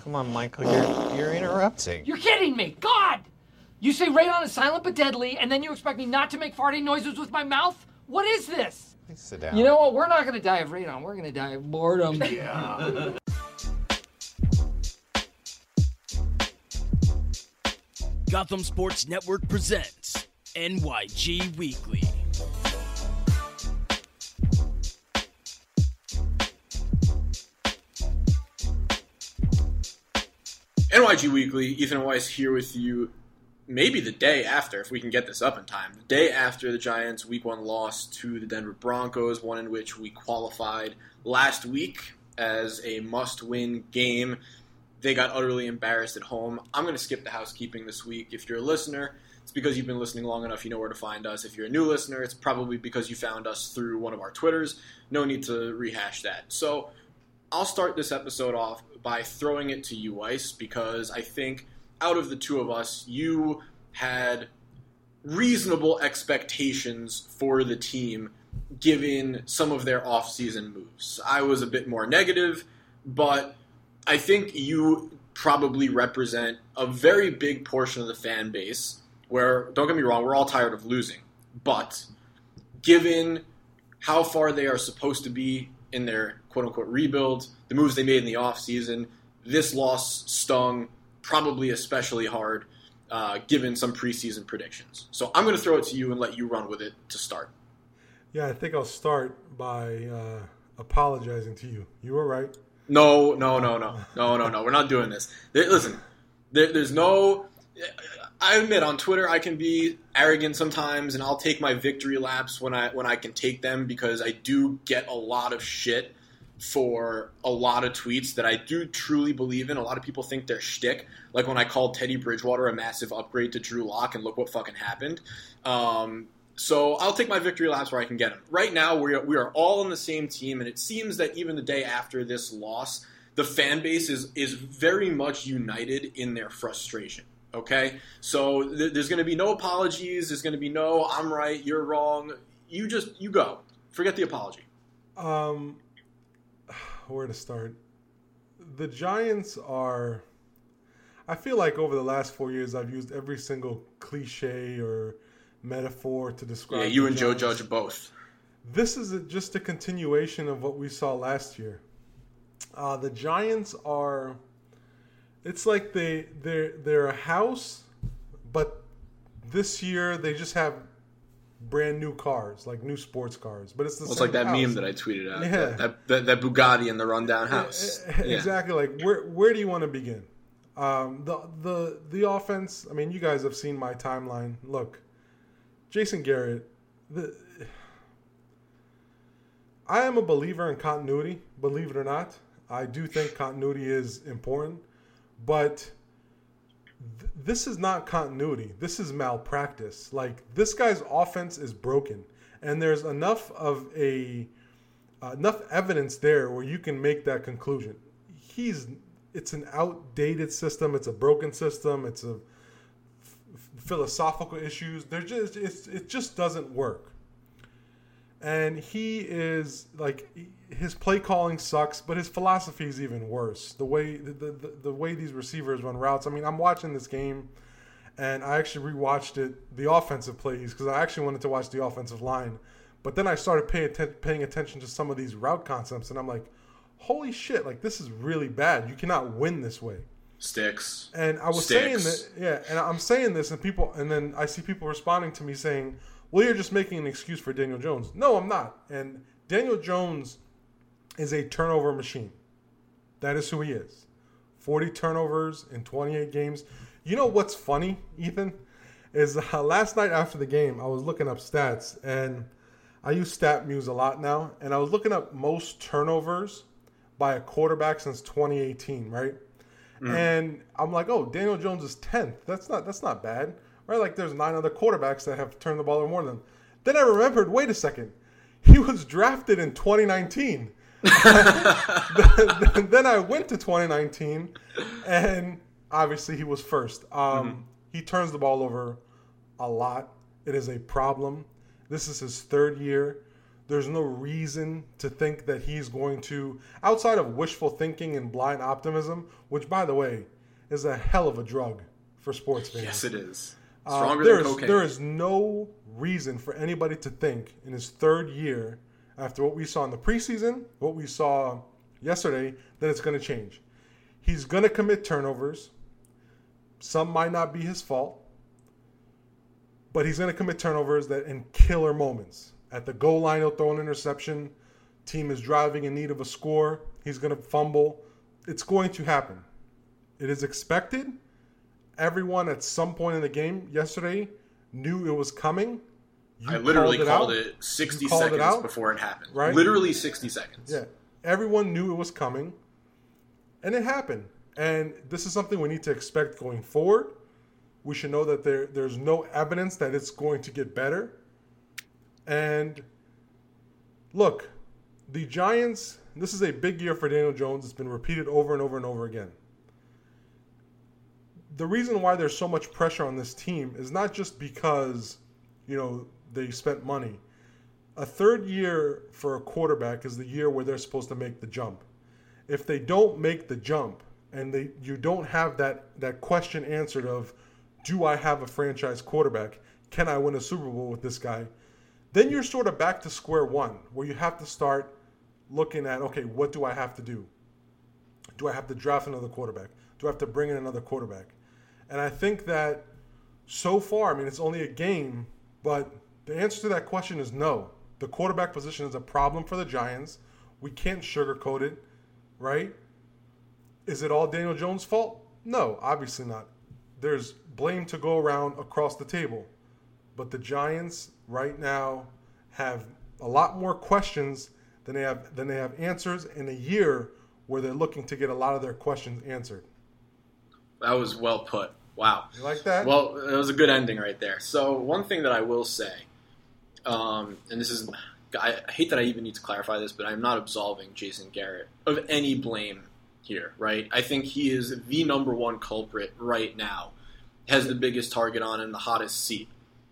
Come on, Michael, you're interrupting. You're kidding me! God! You say radon is silent but deadly, and then you expect me not to make farting noises with my mouth? What is this? Please sit down. You know what? We're not gonna die of radon. We're gonna die of boredom. Yeah. Gotham Sports Network presents NYG Weekly. NYG Weekly, Ethan Weiss here with you maybe the day after, if we can get this up in time, the day after the Giants' Week 1 loss to the Denver Broncos, one in which we qualified last week as a must-win game. They got utterly embarrassed at home. I'm going to skip the housekeeping this week. If you're a listener, it's because you've been listening long enough, you know where to find us. If you're a new listener, it's probably because you found us through one of our Twitters. No need to rehash that. So I'll start this episode off by throwing it to you, Weiss, because I think out of the two of us, you had reasonable expectations for the team given some of their off-season moves. I was a bit more negative, but I think you probably represent a very big portion of the fan base where, don't get me wrong, we're all tired of losing. But given how far they are supposed to be in their quote-unquote rebuild, the moves they made in the offseason, this loss stung probably especially hard given some preseason predictions. So I'm going to throw it to you and let you run with it to start. Yeah, I think I'll start by apologizing to you. You were right. No. We're not doing this. Listen, there's no... I admit on Twitter I can be arrogant sometimes, and I'll take my victory laps when I can take them, because I do get a lot of shit for a lot of tweets that I do truly believe in. A lot of people think they're shtick, like when I called Teddy Bridgewater a massive upgrade to Drew Lock, and look what fucking happened. So I'll take my victory laps where I can get them. Right now, we are all on the same team, and it seems that even the day after this loss, the fan base is very much united in their frustration. Okay? So there's going to be no apologies. There's going to be no, I'm right, you're wrong. You go. Forget the apology. Where to start? The Giants are... I feel like over the last 4 years, I've used every single cliche or metaphor to describe. Yeah, you and Giants. Joe Judge both. This is just a continuation of what we saw last year. The Giants are... It's like they're a house, but this year they just have brand new cars, like new sports cars. But it's the same It's like that house. Meme that I tweeted out. Yeah. That Bugatti in the rundown house. Exactly. Like where do you want to begin? The offense. I mean, you guys have seen my timeline. Look, Jason Garrett. I am a believer in continuity. Believe it or not, I do think continuity is important. But this is not continuity. This is malpractice. Like, this guy's offense is broken, and there's enough evidence there where you can make that conclusion. It's an outdated system. It's a broken system. It's a philosophical issues. It just doesn't work. And he is like, his play calling sucks, but his philosophy is even worse. The way these receivers run routes. I mean, I'm watching this game, and I actually rewatched it, the offensive plays, because I actually wanted to watch the offensive line. But then I started paying attention to some of these route concepts, and I'm like, holy shit! Like, this is really bad. You cannot win this way. Sticks. And I was saying that, yeah. And I'm saying this, and then I see people responding to me saying, well, you're just making an excuse for Daniel Jones. No, I'm not. And Daniel Jones is a turnover machine. That is who he is. 40 turnovers in 28 games. You know what's funny, Ethan? Is last night after the game, I was looking up stats, and I use StatMuse a lot now, and I was looking up most turnovers by a quarterback since 2018, right? And I'm like, oh, Daniel Jones is 10th. That's not bad. Right, like there's 9 other quarterbacks that have turned the ball over more than him. Then I remembered, wait a second, he was drafted in 2019. Then I went to 2019, and obviously he was first. He turns the ball over a lot. It is a problem. This is his third year. There's no reason to think that he's going to, outside of wishful thinking and blind optimism, which, by the way, is a hell of a drug for sports fans. Yes, it is. Stronger than cocaine. There is no reason for anybody to think in his third year, after what we saw in the preseason, what we saw yesterday, that it's going to change. He's going to commit turnovers. Some might not be his fault, but he's going to commit turnovers that in killer moments. At the goal line, he'll throw an interception. Team is driving in need of a score. He's going to fumble. It's going to happen. It is expected. Everyone at some point in the game yesterday knew it was coming. I literally called it 60 seconds before it happened. Right? Literally 60 seconds. Yeah. Everyone knew it was coming. And it happened. And this is something we need to expect going forward. We should know that there's no evidence that it's going to get better. And look, the Giants, this is a big year for Daniel Jones. It's been repeated over and over and over again. The reason why there's so much pressure on this team is not just because, they spent money. A third year for a quarterback is the year where they're supposed to make the jump. If they don't make the jump and you don't have that question answered of, do I have a franchise quarterback? Can I win a Super Bowl with this guy? Then you're sort of back to square one, where you have to start looking at, okay, what do I have to do? Do I have to draft another quarterback? Do I have to bring in another quarterback? And I think that so far, it's only a game, but the answer to that question is no. The quarterback position is a problem for the Giants. We can't sugarcoat it, right? Is it all Daniel Jones' fault? No, obviously not. There's blame to go around across the table. But the Giants right now have a lot more questions than they have answers in a year where they're looking to get a lot of their questions answered. That was well put. Wow. You like that? Well, it was a good ending right there. So one thing that I will say, and this is, I hate that I even need to clarify this, but I'm not absolving Jason Garrett of any blame here, right? I think he is the number one culprit right now, has the biggest target on and the hottest seat.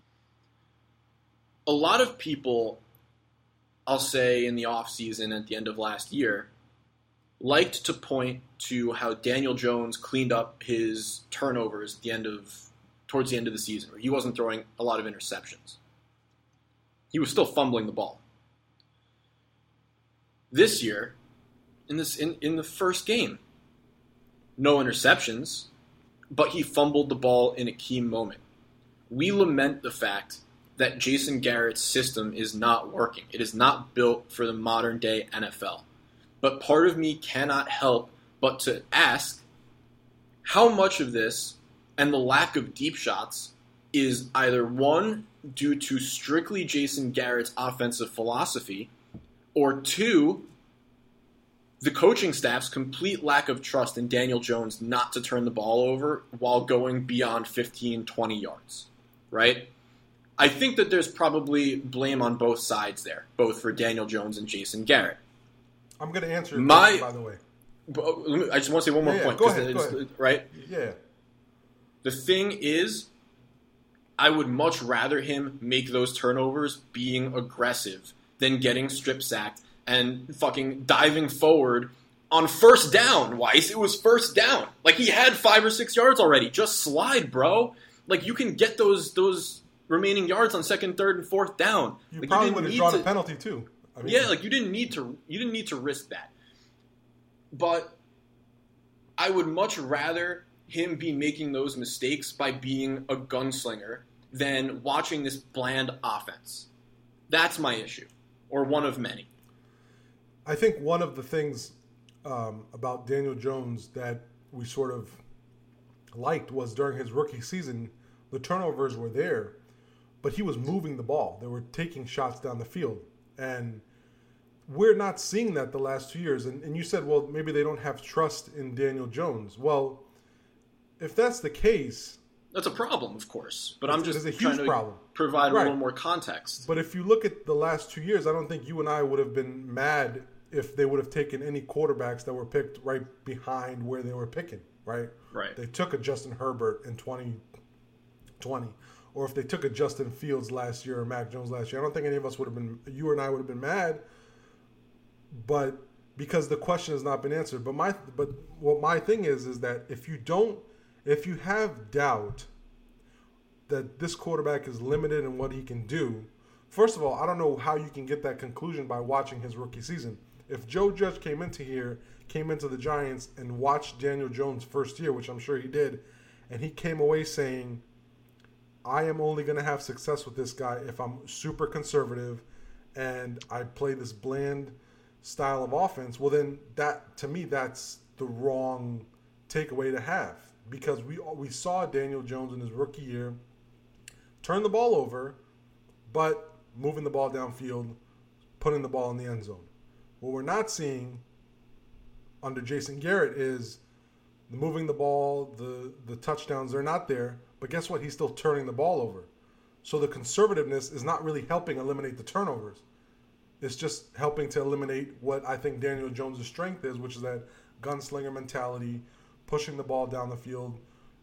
A lot of people, I'll say in the offseason at the end of last year, liked to point to how Daniel Jones cleaned up his turnovers towards the end of the season, where he wasn't throwing a lot of interceptions. He was still fumbling the ball. This year, in the first game, no interceptions, but he fumbled the ball in a key moment. We lament the fact that Jason Garrett's system is not working. It is not built for the modern day NFL. But part of me cannot help but to ask how much of this and the lack of deep shots is either one, due to strictly Jason Garrett's offensive philosophy, or two, the coaching staff's complete lack of trust in Daniel Jones not to turn the ball over while going beyond 15, 20 yards, right? I think that there's probably blame on both sides there, both for Daniel Jones and Jason Garrett. I'm going to answer your question, by the way. I just want to say one more point. Go ahead. Right? Yeah. The thing is, I would much rather him make those turnovers being aggressive than getting strip sacked and fucking diving forward on first down, Weiss. It was first down. Like, he had 5 or 6 yards already. Just slide, bro. Like, you can get those remaining yards on second, third, and fourth down. You like, probably would have drawn a penalty too. You didn't need to risk that. But I would much rather him be making those mistakes by being a gunslinger than watching this bland offense. That's my issue, or one of many. I think one of the things about Daniel Jones that we sort of liked was during his rookie season, the turnovers were there, but he was moving the ball. They were taking shots down the field. And we're not seeing that the last 2 years. And you said, well, maybe they don't have trust in Daniel Jones. Well, if that's the case... That's a problem, of course. But I'm just trying to provide a little more context. But if you look at the last 2 years, I don't think you and I would have been mad if they would have taken any quarterbacks that were picked right behind where they were picking, right? Right. They took a Justin Herbert in 2020, or if they took a Justin Fields last year or Mac Jones last year. I don't think any of us would have been, you and I would have been mad, but because the question has not been answered. But what my thing is that if you have doubt that this quarterback is limited in what he can do, first of all, I don't know how you can get that conclusion by watching his rookie season. If Joe Judge came into the Giants and watched Daniel Jones' first year, which I'm sure he did, and he came away saying, I am only going to have success with this guy if I'm super conservative and I play this bland style of offense, well then to me that's the wrong takeaway to have, because we saw Daniel Jones in his rookie year turn the ball over, but moving the ball downfield, putting the ball in the end zone. What we're not seeing under Jason Garrett is the moving the ball, the touchdowns, they're not there, but guess what? He's still turning the ball over. So the conservativeness is not really helping eliminate the turnovers. It's just helping to eliminate what I think Daniel Jones' strength is, which is that gunslinger mentality, pushing the ball down the field,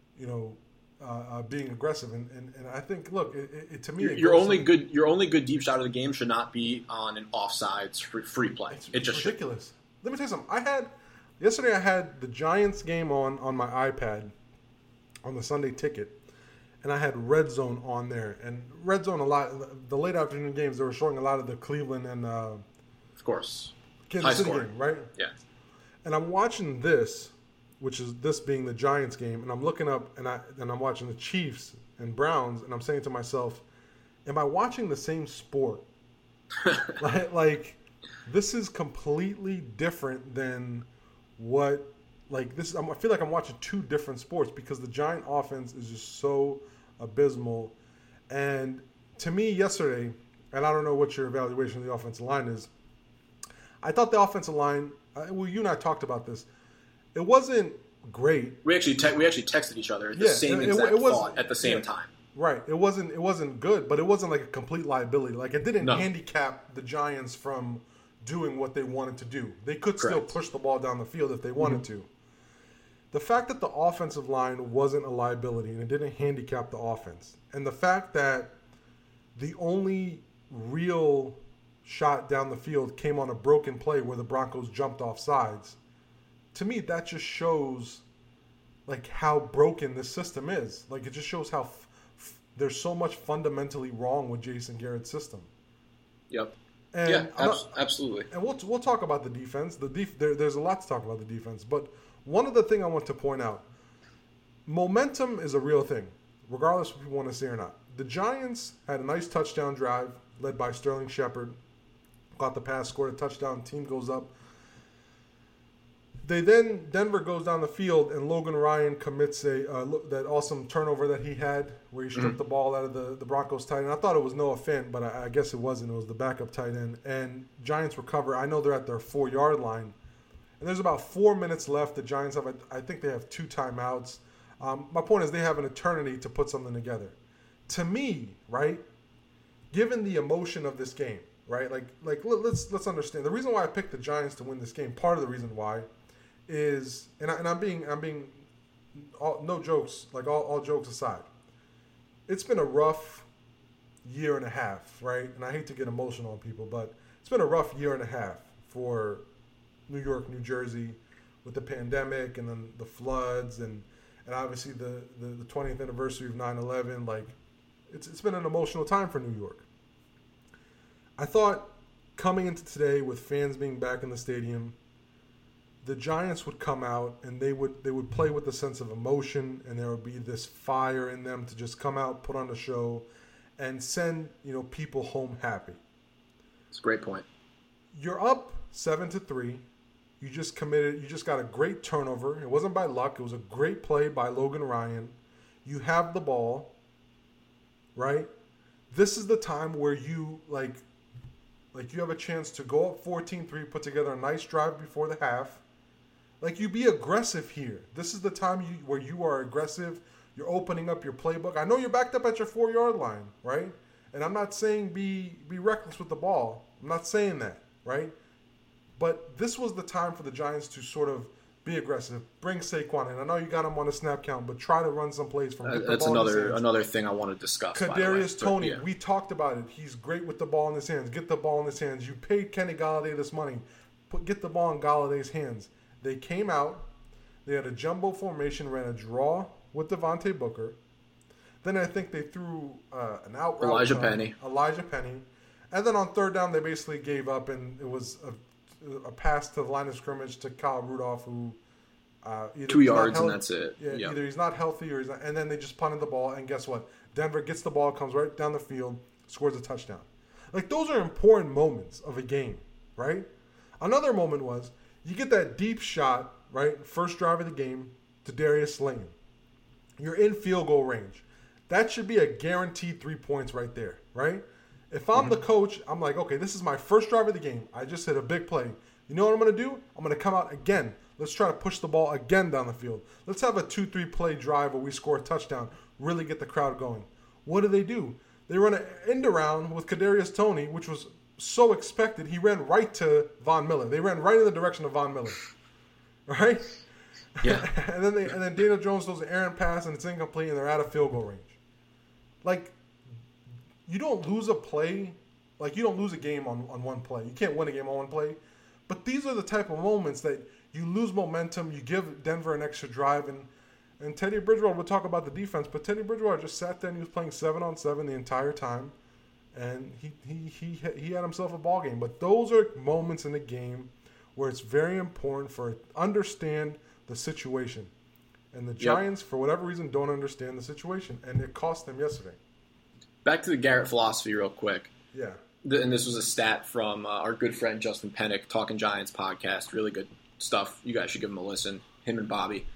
being aggressive. And I think, look, to me, your only good deep shot of the game should not be on an offsides free play. It's just ridiculous. Let me tell you something. Yesterday I had the Giants game on my iPad on the Sunday Ticket, and I had Red Zone on there. And Red Zone, a lot, the late afternoon games, they were showing a lot of the Cleveland and of course, Kansas City game, right? Yeah. And I'm watching this, which is this being the Giants game, and I'm looking up and I'm watching the Chiefs and Browns, and I'm saying to myself, am I watching the same sport? like this is completely different than what, like this. I feel like I'm watching two different sports because the Giant offense is just so abysmal. And to me yesterday, and I don't know what your evaluation of the offensive line is, I thought the offensive line, you and I talked about this, it wasn't great. We actually texted each other the same exact thought at the same time. Right. It wasn't good, but it wasn't like a complete liability. Like it didn't handicap the Giants from doing what they wanted to do. They could still push the ball down the field if they wanted to. The fact that the offensive line wasn't a liability and it didn't handicap the offense, and the fact that the only real shot down the field came on a broken play where the Broncos jumped off sides, to me that just shows like how broken this system is. Like it just shows how there's so much fundamentally wrong with Jason Garrett's system. Yep. And absolutely. And we'll talk about the defense. There's a lot to talk about the defense, but one other thing I want to point out: momentum is a real thing, regardless if you want to say it or not. The Giants had a nice touchdown drive led by Sterling Shepard. Got the pass, scored a touchdown. Team goes up. Denver goes down the field, and Logan Ryan commits that awesome turnover that he had, where he stripped the ball out of the Broncos tight end. I thought it was Noah Fant, but I guess it wasn't. It was the backup tight end. And Giants recover. I know they're at their 4-yard line, and there's about 4 minutes left. The Giants have, I think they have 2 timeouts. My point is they have an eternity to put something together. To me, right, given the emotion of this game, right, like let's understand the reason why I picked the Giants to win this game. Part of the reason why is, and I'm being no jokes, like all jokes aside, it's been a rough year and a half, right? And I hate to get emotional on people, but it's been a rough year and a half for New York, New Jersey, with the pandemic and then the floods and obviously the 20th anniversary of 9/11. Like it's been an emotional time for New York. I thought coming into today with fans being back in the stadium, the Giants would come out and they would play with a sense of emotion, and there would be this fire in them to just come out, put on the show, and send people home happy. It's a great point. You're up 7-3. You just got a great turnover. It wasn't by luck. It was a great play by Logan Ryan. You have the ball, right? This is the time where you you have a chance to go up 14-3, put together a nice drive before the half. Like, you be aggressive here. This is the time where you are aggressive. You're opening up your playbook. I know you're backed up at your 4-yard line, right? And I'm not saying be reckless with the ball. I'm not saying that, right? But this was the time for the Giants to sort of be aggressive. Bring Saquon in. I know you got him on a snap count, but try to run some plays from him. That's another thing I want to discuss. Kadarius Toney, we talked about it. He's great with the ball in his hands. Get the ball in his hands. You paid Kenny Galladay this money. Get the ball in Galladay's hands. They came out. They had a jumbo formation, ran a draw with Devontae Booker. Then I think they threw an out route. Elijah Penny. And then on third down, they basically gave up, and it was a pass to the line of scrimmage to Kyle Rudolph, who either 2 yards and that's it. Yeah, either he's not healthy or he's not. And then they just punted the ball, and guess what? Denver gets the ball, comes right down the field, scores a touchdown. Like, those are important moments of a game, right? Another moment was you get that deep shot, right? First drive of the game to Darius Slayton. You're in field goal range. That should be a guaranteed 3 points right there, right? If I'm the coach, I'm like, okay, this is my first drive of the game. I just hit a big play. You know what I'm going to do? I'm going to come out again. Let's try to push the ball again down the field. Let's have a 2-3 play drive where we score a touchdown, really get the crowd going. What do? They run an end around with Kadarius Toney, which was so expected. He ran right to Von Miller. They ran right in the direction of Von Miller, right? Yeah. and then Daniel Jones throws an errant pass, and it's incomplete, and they're out of field goal range. Like, you don't lose a play. Like, you don't lose a game on one play. You can't win a game on one play. But these are the type of moments that you lose momentum, you give Denver an extra drive, and Teddy Bridgewater, we'll talk about the defense, but Teddy Bridgewater just sat there and he was playing 7-on-7 the entire time, and he had himself a ball game. But those are moments in the game where it's very important for understand the situation. And the Giants, for whatever reason, don't understand the situation, and it cost them yesterday. Back to the Garrett philosophy real quick. Yeah. And this was a stat from our good friend Justin Pennick, Talking Giants podcast. Really good stuff. You guys should give him a listen, him and Bobby.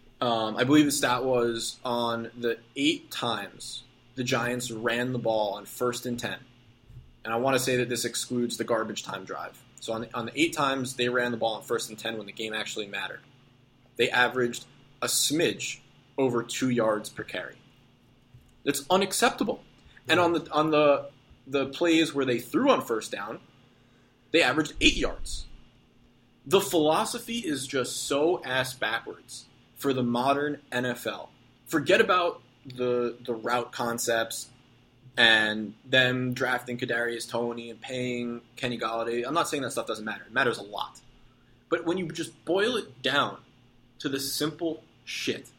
I believe the stat was on the 8 times the Giants ran the ball on 1st and 10. And I want to say that this excludes the garbage time drive. So on the 8 times they ran the ball on 1st and 10 when the game actually mattered, they averaged a smidge over 2 yards per carry. That's unacceptable. And on the plays where they threw on 1st down, they averaged 8 yards. The philosophy is just so ass backwards for the modern NFL. Forget about the route concepts and them drafting Kadarius Toney and paying Kenny Galladay. I'm not saying that stuff doesn't matter. It matters a lot. But when you just boil it down to the simple shit,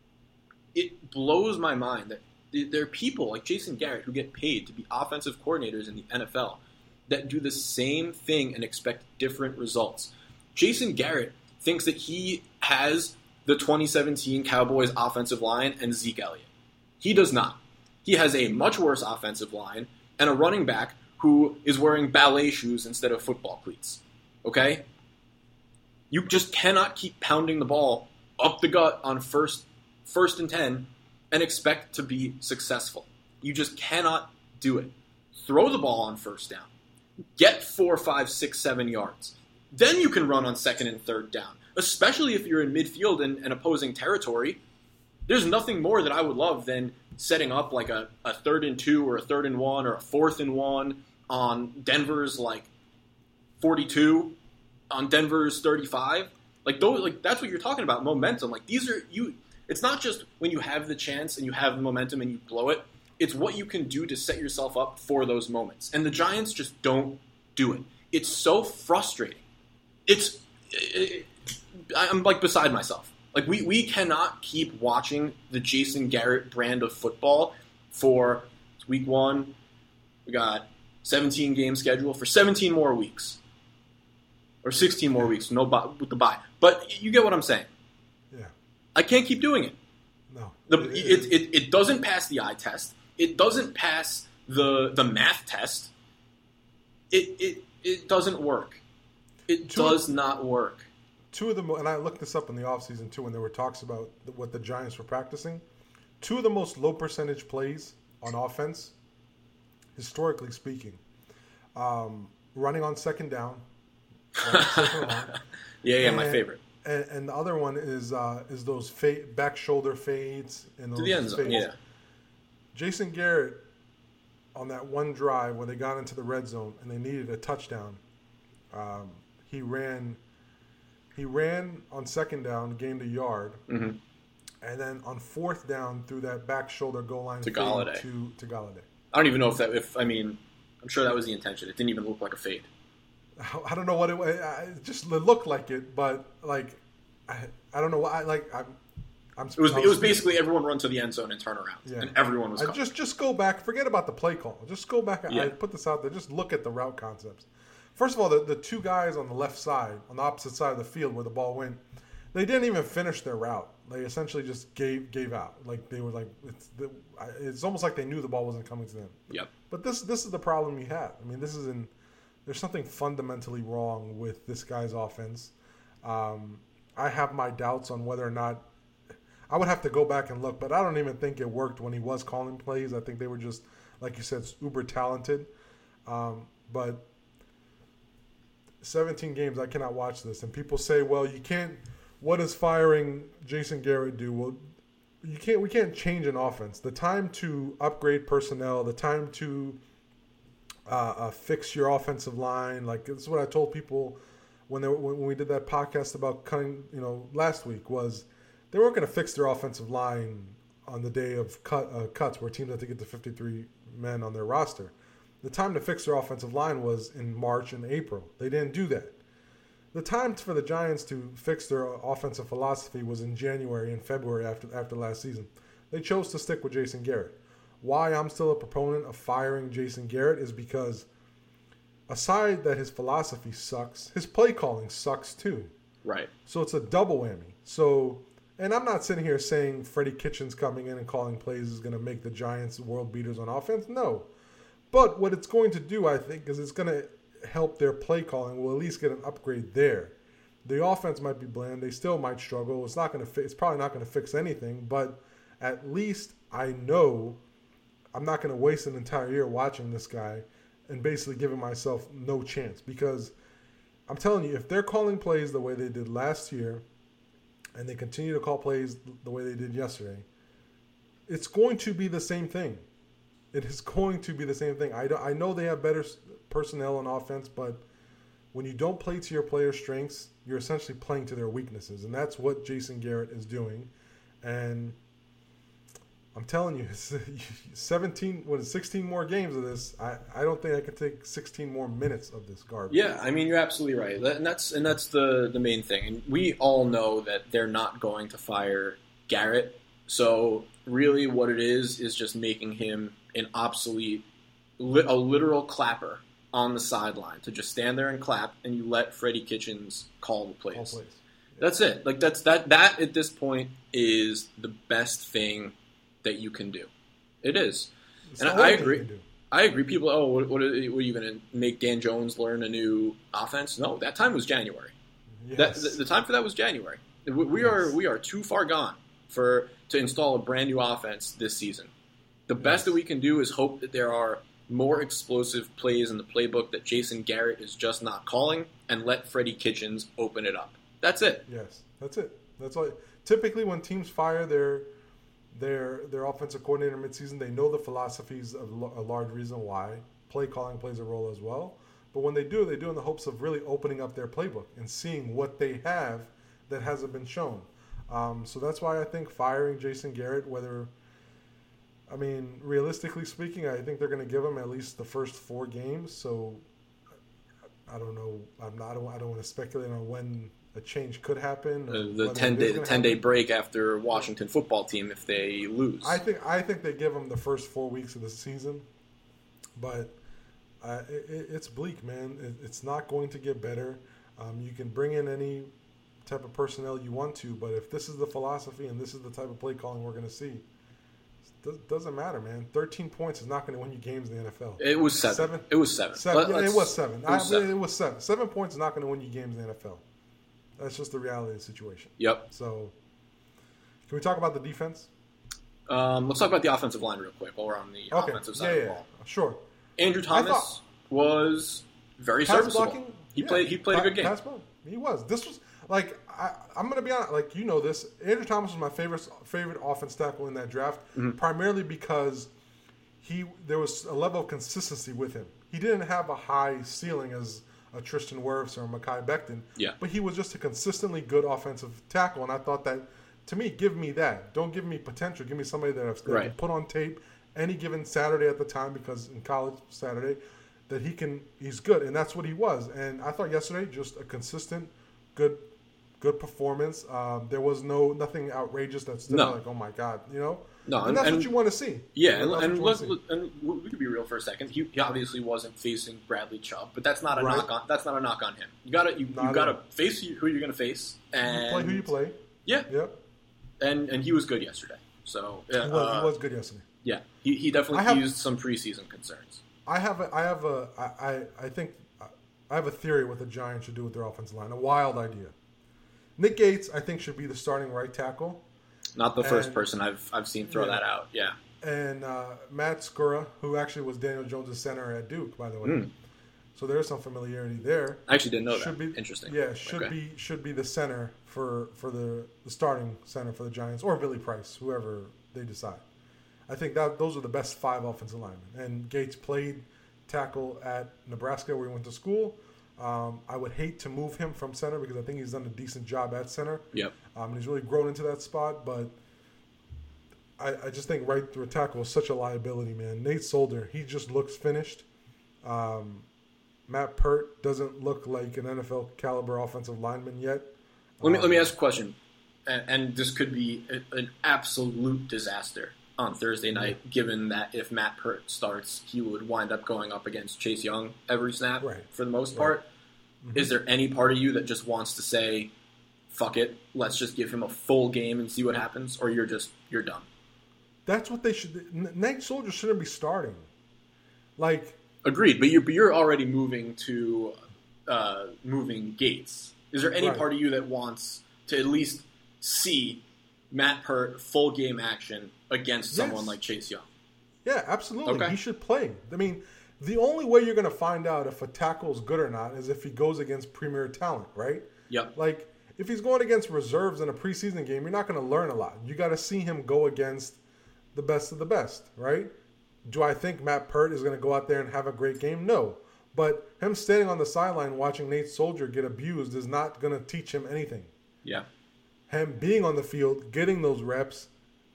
it blows my mind that there are people like Jason Garrett who get paid to be offensive coordinators in the NFL that do the same thing and expect different results. Jason Garrett thinks that he has the 2017 Cowboys offensive line and Zeke Elliott. He does not. He has a much worse offensive line and a running back who is wearing ballet shoes instead of football cleats. Okay? You just cannot keep pounding the ball up the gut on first and 10 and expect to be successful. You just cannot do it. Throw the ball on 1st down. Get 4, 5, 6, 7 yards. Then you can run on 2nd and 3rd down, especially if you're in midfield and opposing territory. There's nothing more that I would love than setting up like a 3rd and 2 or a 3rd and 1 or a 4th and 1 on Denver's like 42, on Denver's 35. Like those, like that's what you're talking about, momentum. Like these are you. It's not just when you have the chance and you have the momentum and you blow it. It's what you can do to set yourself up for those moments. And the Giants just don't do it. It's so frustrating. I'm like beside myself. Like we cannot keep watching the Jason Garrett brand of football for week 1. We got 17 game schedule for 17 more weeks. Or 16 more weeks with the bye. But you get what I'm saying. Yeah. I can't keep doing it. No. It doesn't pass the eye test. It doesn't pass the math test. It doesn't work. It does not work. Two of the and I looked this up in the offseason too when there were talks about what the Giants were practicing. 2 of the most low percentage plays on offense, historically speaking, running on 2nd down. Yeah, my favorite. And the other one is those back shoulder fades and those to the end zone. Fades. Yeah. Jason Garrett on that one drive when they got into the red zone and they needed a touchdown, he ran He ran on second down, gained a yard, Mm-hmm. and then on fourth down through that back shoulder goal line To fade Galladay. to Galladay. I don't even know I'm sure that was the intention. It didn't even look like a fade. I don't know what it just looked like it, but like I don't know why. It was basically everyone run to the end zone and turn around, Yeah. and everyone was covered. just go back. Forget about the play call. Just go back. Yeah. I put this out there. Just look at the route concepts. First of all, the two guys on the left side, on the opposite side of the field where the ball went, they didn't even finish their route. They essentially just gave out. Like they were like, it's almost like they knew the ball wasn't coming to them. Yep. But this is the problem you have. I mean, there's something fundamentally wrong with this guy's offense. I have my doubts on whether or not. I would have to go back and look, but I don't even think it worked when he was calling plays. I think they were just, like you said, uber talented. But 17 games, I cannot watch this. And people say, well, you can't. What does firing Jason Garrett do? Well, we can't change an offense. The time to upgrade personnel, the time to fix your offensive line, like this is what I told people when we did that podcast about cutting, last week, was they weren't going to fix their offensive line on the day of cuts where teams had to get to 53 men on their roster. The time to fix their offensive line was in March and April. They didn't do that. The time for the Giants to fix their offensive philosophy was in January and February after last season. They chose to stick with Jason Garrett. Why I'm still a proponent of firing Jason Garrett is because aside that his philosophy sucks, his play calling sucks too. Right. So it's a double whammy. So, and I'm not sitting here saying Freddie Kitchens coming in and calling plays is going to make the Giants world beaters on offense. No. But what it's going to do, I think, is it's going to help their play calling. We'll at least get an upgrade there. The offense might be bland. They still might struggle. It's probably not going to fix anything. But at least I know I'm not going to waste an entire year watching this guy and basically giving myself no chance. Because I'm telling you, if they're calling plays the way they did last year and they continue to call plays the way they did yesterday, it's going to be the same thing. It is going to be the same thing. I know they have better personnel on offense, but when you don't play to your players' strengths, you're essentially playing to their weaknesses, and that's what Jason Garrett is doing. And I'm telling you, 16 more games of this. I don't think I can take 16 more minutes of this garbage. Yeah, I mean, you're absolutely right, and that's the main thing. And we all know that they're not going to fire Garrett. So really, what it is just making him an obsolete, a literal clapper on the sideline to just stand there and clap, and you let Freddie Kitchens call the plays. Yeah. That's it. Like that at this point is the best thing that you can do. It is, and I agree. I agree. People, what are you going to make Dan Jones learn a new offense? No, that time was January. Yes. The time for that was January. We are too far gone to install a brand new offense this season. The best that we can do is hope that there are more explosive plays in the playbook that Jason Garrett is just not calling, and let Freddie Kitchens open it up. That's it. Yes, that's it. That's all. Typically, when teams fire their offensive coordinator midseason, they know the philosophies of a large reason why. Play calling plays a role as well. But when they do in the hopes of really opening up their playbook and seeing what they have that hasn't been shown. So that's why I think firing Jason Garrett, realistically speaking, I think they're going to give him at least the first 4 games. So I don't know. I don't want to speculate on when a change could happen. The 10-day break after Washington football team if they lose. I think they give him the first 4 weeks of the season, but it's bleak, man. It's not going to get better. You can bring in any type of personnel you want to, but if this is the philosophy and this is the type of play calling we're going to see, it doesn't matter, man. 13 points is not going to win you games in the NFL. It was 7. It was 7. It was 7. It was 7. 7 points is not going to win you games in the NFL. That's just the reality of the situation. Yep. So, can we talk about the defense? Let's talk about the offensive line real quick while we're on the offensive side of the ball. Sure. Andrew Thomas was very serviceable. Blocking, he played a good game. He was. This was like I'm going to be honest. Like you know this, Andrew Thomas was my favorite offense tackle in that draft, primarily because there was a level of consistency with him. He didn't have a high ceiling as a Tristan Wirfs or a Mekhi Becton. Yeah. But he was just a consistently good offensive tackle, and I thought that, to me, give me that. Don't give me potential. Give me somebody that I can put on tape any given Saturday at the time, because in college Saturday, that he's good, and that's what he was. And I thought yesterday just a consistent, good performance. There was nothing outrageous that stood out like, oh my God, No, and that's what you want to see. Yeah, and we could be real for a second. He obviously wasn't facing Bradley Chubb, but that's not a knock on him. You gotta face who you're gonna face, and you play who you play. Yeah, yep. And he was good yesterday. So he was good yesterday. Yeah, he definitely used some preseason concerns. I think I have a theory what the Giants should do with their offensive line. A wild idea. Nick Gates, I think, should be the starting right tackle. Not the first person I've seen throw that out. Yeah. And Matt Skura, who actually was Daniel Jones' center at Duke, by the way. So there's some familiarity there. I actually didn't know that. Interesting. Yeah, should be the center for the starting center for the Giants, or Billy Price, whoever they decide. I think those are the best 5 offensive linemen. And Gates played tackle at Nebraska, where he went to school. I would hate to move him from center because I think he's done a decent job at center. Yep. And he's really grown into that spot. But I just think right through tackle is such a liability, man. Nate Solder, he just looks finished. Matt Pert doesn't look like an NFL caliber offensive lineman yet. Let me ask a question, and this could be an absolute disaster on Thursday night, given that if Matt Pert starts, he would wind up going up against Chase Young every snap for the most part. Mm-hmm. Is there any part of you that just wants to say, fuck it, let's just give him a full game and see what happens, or you're done? That's what they should. Nate Solder shouldn't be starting. Agreed, but you're already moving to moving Gates. Is there any part of you that wants to at least see Matt Pert full game action against someone like Chase Young? Yeah, absolutely. Okay. He should play. I mean, the only way you're going to find out if a tackle is good or not is if he goes against premier talent, right? Yep. If he's going against reserves in a preseason game, you're not going to learn a lot. You got to see him go against the best of the best, right? Do I think Matt Pert is going to go out there and have a great game? No. But him standing on the sideline watching Nate Solder get abused is not going to teach him anything. Yeah. Him being on the field, getting those reps,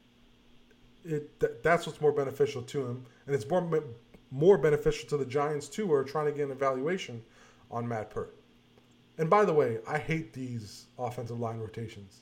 that's what's more beneficial to him. And it's more beneficial to the Giants, too, who are trying to get an evaluation on Matt Pert. And by the way, I hate these offensive line rotations.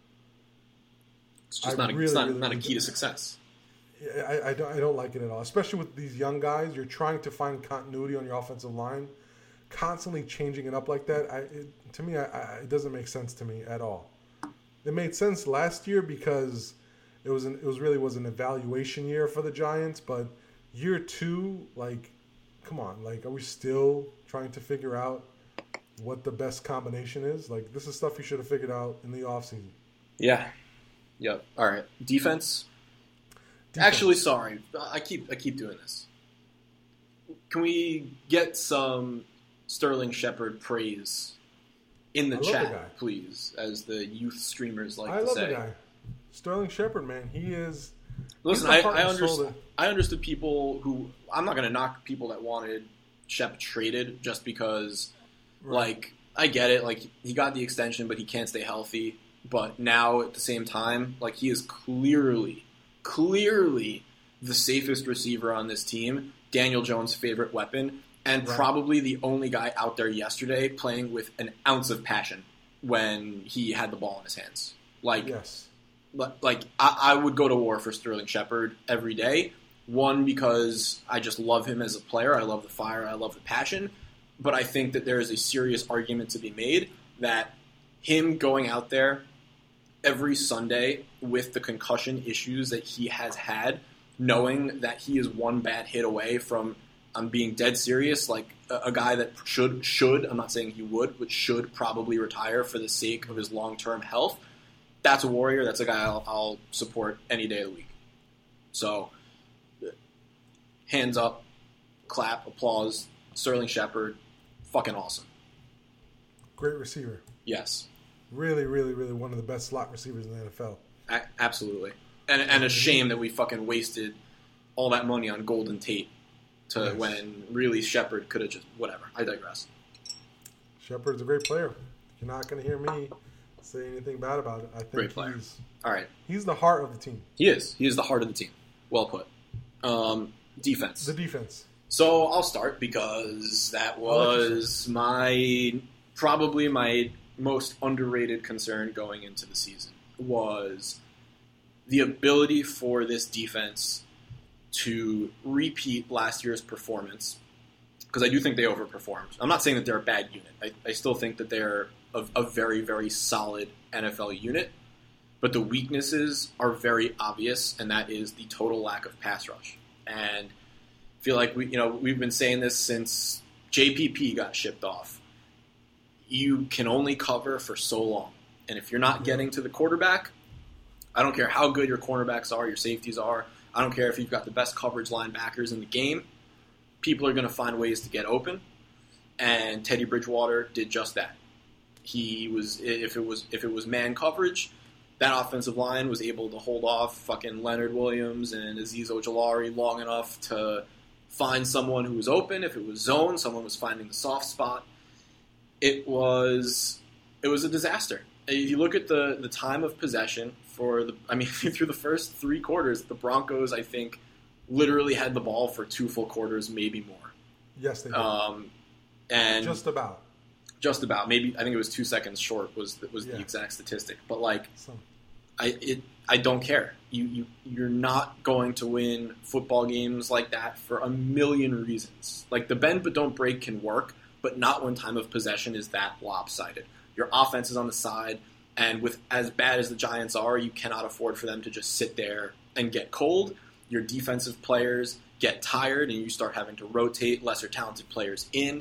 It's just not a key to success. I don't like it at all, especially with these young guys. You're trying to find continuity on your offensive line, constantly changing it up like that. To me, it doesn't make sense to me at all. It made sense last year because it was an evaluation year for the Giants, but year 2, come on, are we still trying to figure out what the best combination is? This is stuff you should have figured out in the offseason. Yeah. Yep. All right. Defense. Actually, sorry. I keep doing this. Can we get some Sterling Shepard praise in the chat, please, as the youth streamers like to say? I love the guy. Sterling Shepard, man. He is... Listen, I understood people who... I'm not going to knock people that wanted Shep traded just because, I get it. He got the extension, but he can't stay healthy. But now, at the same time, he is clearly the safest receiver on this team, Daniel Jones' favorite weapon, and probably the only guy out there yesterday playing with an ounce of passion when he had the ball in his hands. Yes. I would go to war for Sterling Shepard every day. One, because I just love him as a player. I love the fire. I love the passion. But I think that there is a serious argument to be made that him going out there every Sunday with the concussion issues that he has had, knowing that he is one bad hit away from being dead serious, a guy that should, I'm not saying he would, but should probably retire for the sake of his long-term health. That's a warrior. That's a guy I'll support any day of the week. So, hands up, clap, applause, Sterling Shepard, fucking awesome. Great receiver. Yes. Really, really, really one of the best slot receivers in the NFL. Absolutely. And a shame that we fucking wasted all that money on Golden Tate when really Shepard could have just... Whatever. I digress. Shepard's a great player. You're not going to hear me say anything bad about it. I think Great player. All right. He's the heart of the team. He is. He is the heart of the team. Well put. Defense. The defense. So I'll start because that was probably my most underrated concern going into the season was the ability for this defense to repeat last year's performance, because I do think they overperformed. I'm not saying that they're a bad unit. I still think that they're a very, very solid NFL unit, but the weaknesses are very obvious, and that is the total lack of pass rush. And I feel like we've been saying this since JPP got shipped off. You can only cover for so long, and if you're not getting to the quarterback, I don't care how good your cornerbacks are, your safeties are. I don't care if you've got the best coverage linebackers in the game. People are going to find ways to get open, and Teddy Bridgewater did just that. He was, if it was man coverage, that offensive line was able to hold off fucking Leonard Williams and Azeez Ojulari long enough to find someone who was open. If it was zone, someone was finding the soft spot. It was a disaster. If you look at the time of possession through the first 3 quarters, the Broncos, I think, literally had the ball for 2 full quarters, maybe more. Yes, they did. And just about. Maybe I think it was 2 seconds short was the exact statistic. But I don't care. You're not going to win football games like that for a million reasons. Like the bend but don't break can work, but not when time of possession is that lopsided. Your offense is on the side, and with as bad as the Giants are, you cannot afford for them to just sit there and get cold. Your defensive players get tired, and you start having to rotate lesser talented players in.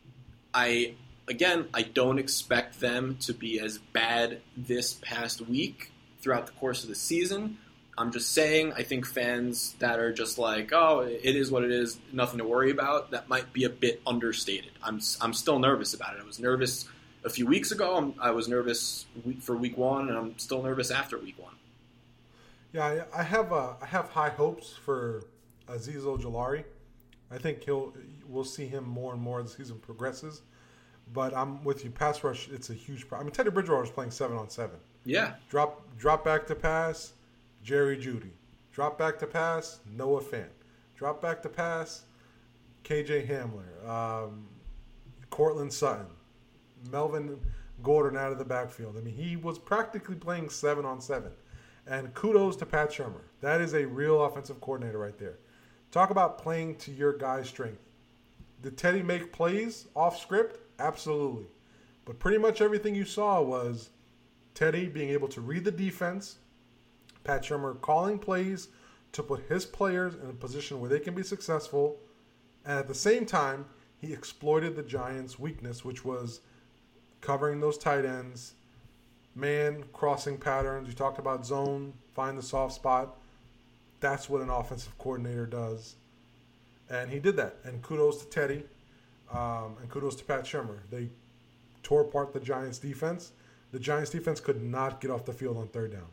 I don't expect them to be as bad this past week throughout the course of the season. I'm just saying, I think fans that are just like, oh, it is what it is, nothing to worry about, that might be a bit understated. I'm still nervous about it. I was nervous a few weeks ago. I was nervous for week 1, and I'm still nervous after week 1. Yeah, I have high hopes for Azeez Ojulari. I think we'll see him more and more as the season progresses. But I'm with you. Pass rush, it's a huge problem. I mean, Teddy Bridgewater was playing 7-on-7. Yeah. Drop back to pass, Jerry Jeudy. Drop back to pass, Noah Fant. Drop back to pass, KJ Hamler, Cortland Sutton, Melvin Gordon out of the backfield. I mean, he was practically playing 7-on-7. And kudos to Pat Shurmur. That is a real offensive coordinator right there. Talk about playing to your guy's strength. Did Teddy make plays off script? Absolutely. But pretty much everything you saw was Teddy being able to read the defense, Pat Shurmur calling plays to put his players in a position where they can be successful, and at the same time, he exploited the Giants' weakness, which was covering those tight ends, man crossing patterns. You talked about zone, find the soft spot. That's what an offensive coordinator does. And he did that. And kudos to Teddy and kudos to Pat Shurmur. They tore apart the Giants' defense. The Giants' defense could not get off the field on third down.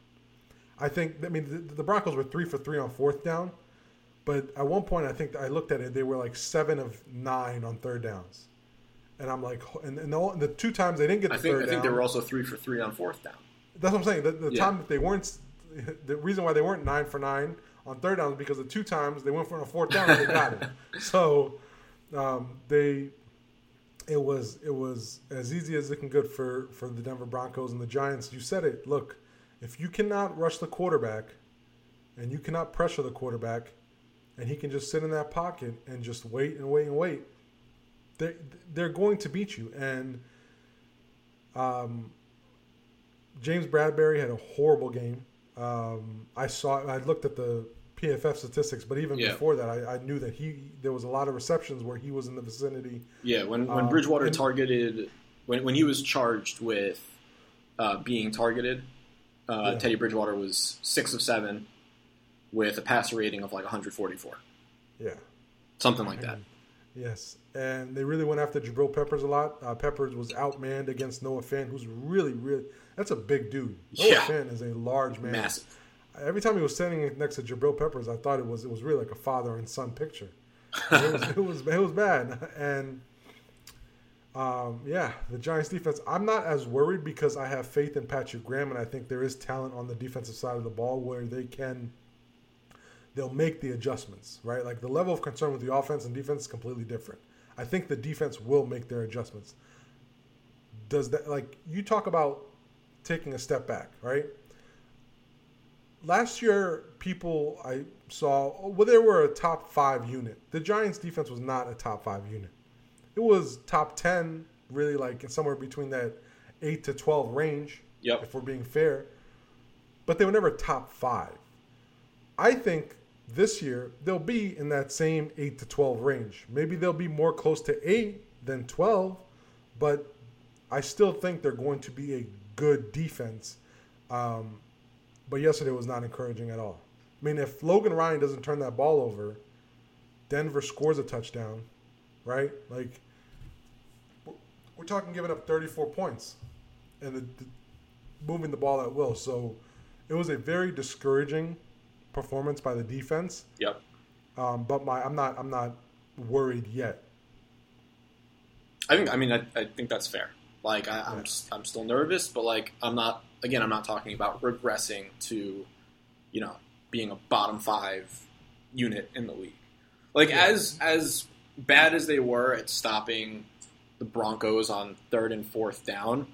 The Broncos were 3 for 3 on fourth down. But at one point, I think I looked at it, they were like 7 of 9 on third downs. And I'm like, and the 2 times they didn't get the third down. I think they were also 3 for 3 on fourth down. That's what I'm saying. The time that they weren't, the reason why they weren't 9 for 9 on third down is because the 2 times they went for a fourth down and they got it. So it was as easy as looking good for the Denver Broncos and the Giants. You said it. Look, if you cannot rush the quarterback and you cannot pressure the quarterback, and he can just sit in that pocket and just wait and wait and wait, they're going to beat you. And James Bradbury had a horrible game. I looked at the PFF statistics, but even before that, I knew that there was a lot of receptions where he was in the vicinity. Yeah, when Bridgewater targeted, when he was charged with being targeted, Teddy Bridgewater was 6 of 7 with a passer rating of like 144. Yeah. Something like that. Yes. And they really went after Jabril Peppers a lot. Peppers was outmanned against Noah Fant, who's really, really – that's a big dude. Noah Fant is a large man. Massive. Every time he was standing next to Jabril Peppers, I thought it was really like a father and son picture. It was bad. And Yeah, the Giants defense. I'm not as worried because I have faith in Patrick Graham, and I think there is talent on the defensive side of the ball where they'll make the adjustments, right? Like the level of concern with the offense and defense is completely different. I think the defense will make their adjustments. Does that, like, you talk about taking a step back, right? Last year, people I saw, well, they were a top 5 unit. The Giants defense was not a top 5 unit. It was top 10, really, like somewhere between that 8 to 12 range, if we're being fair. But they were never top 5. I think this year they'll be in that same 8 to 12 range. Maybe they'll be more close to 8 than 12, but I still think they're going to be a good defense. But yesterday was not encouraging at all. I mean, if Logan Ryan doesn't turn that ball over, Denver scores a touchdown, right? Like, we're talking giving up 34 points and moving the ball at will. So it was a very discouraging performance by the defense. Yep. But I'm not worried yet. I think that's fair. Like I'm still nervous, but like I'm not talking about regressing to, being a bottom 5 unit in the league. Like as bad as they were at stopping the Broncos on 3rd and 4th down,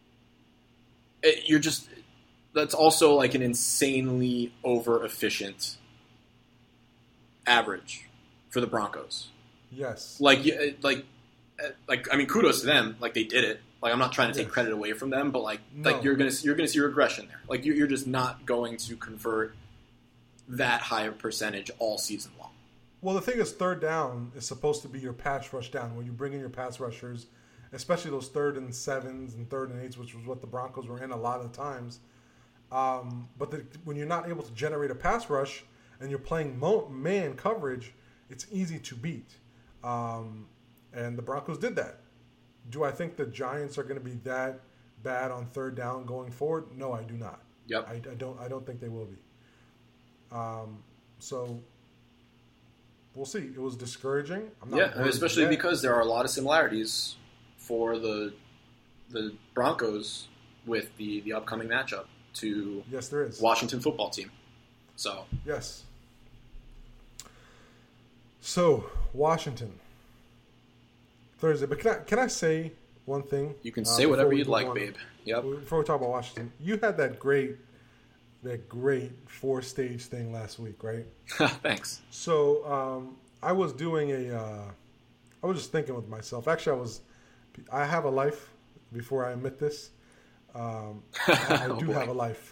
that's also like an insanely over efficient average for the Broncos. Yes. Kudos to them. Like they did it. Like I'm not trying to take credit away from them, but like you're gonna see regression there. Like you're just not going to convert that high a percentage all season long. Well, the thing is, 3rd down is supposed to be your pass rush down, where you bring in your pass rushers, especially those 3rd and 7s and 3rd and 8s, which was what the Broncos were in a lot of the times. But when you're not able to generate a pass rush and you're playing man coverage, it's easy to beat. And the Broncos did that. Do I think the Giants are going to be that bad on 3rd down going forward? No, I do not. Yep. I don't think they will be. So we'll see. It was discouraging. Especially because there are a lot of similarities for the Broncos with the upcoming matchup to there is. Washington football team. So yes. So Washington Thursday, but can I say one thing? You can say whatever you'd like, babe. Yep. Before we talk about Washington, you had that great 4-stage thing last week, right? Thanks. So I was doing I was just thinking with myself. Actually, I have a life. Before I admit this, I do have a life.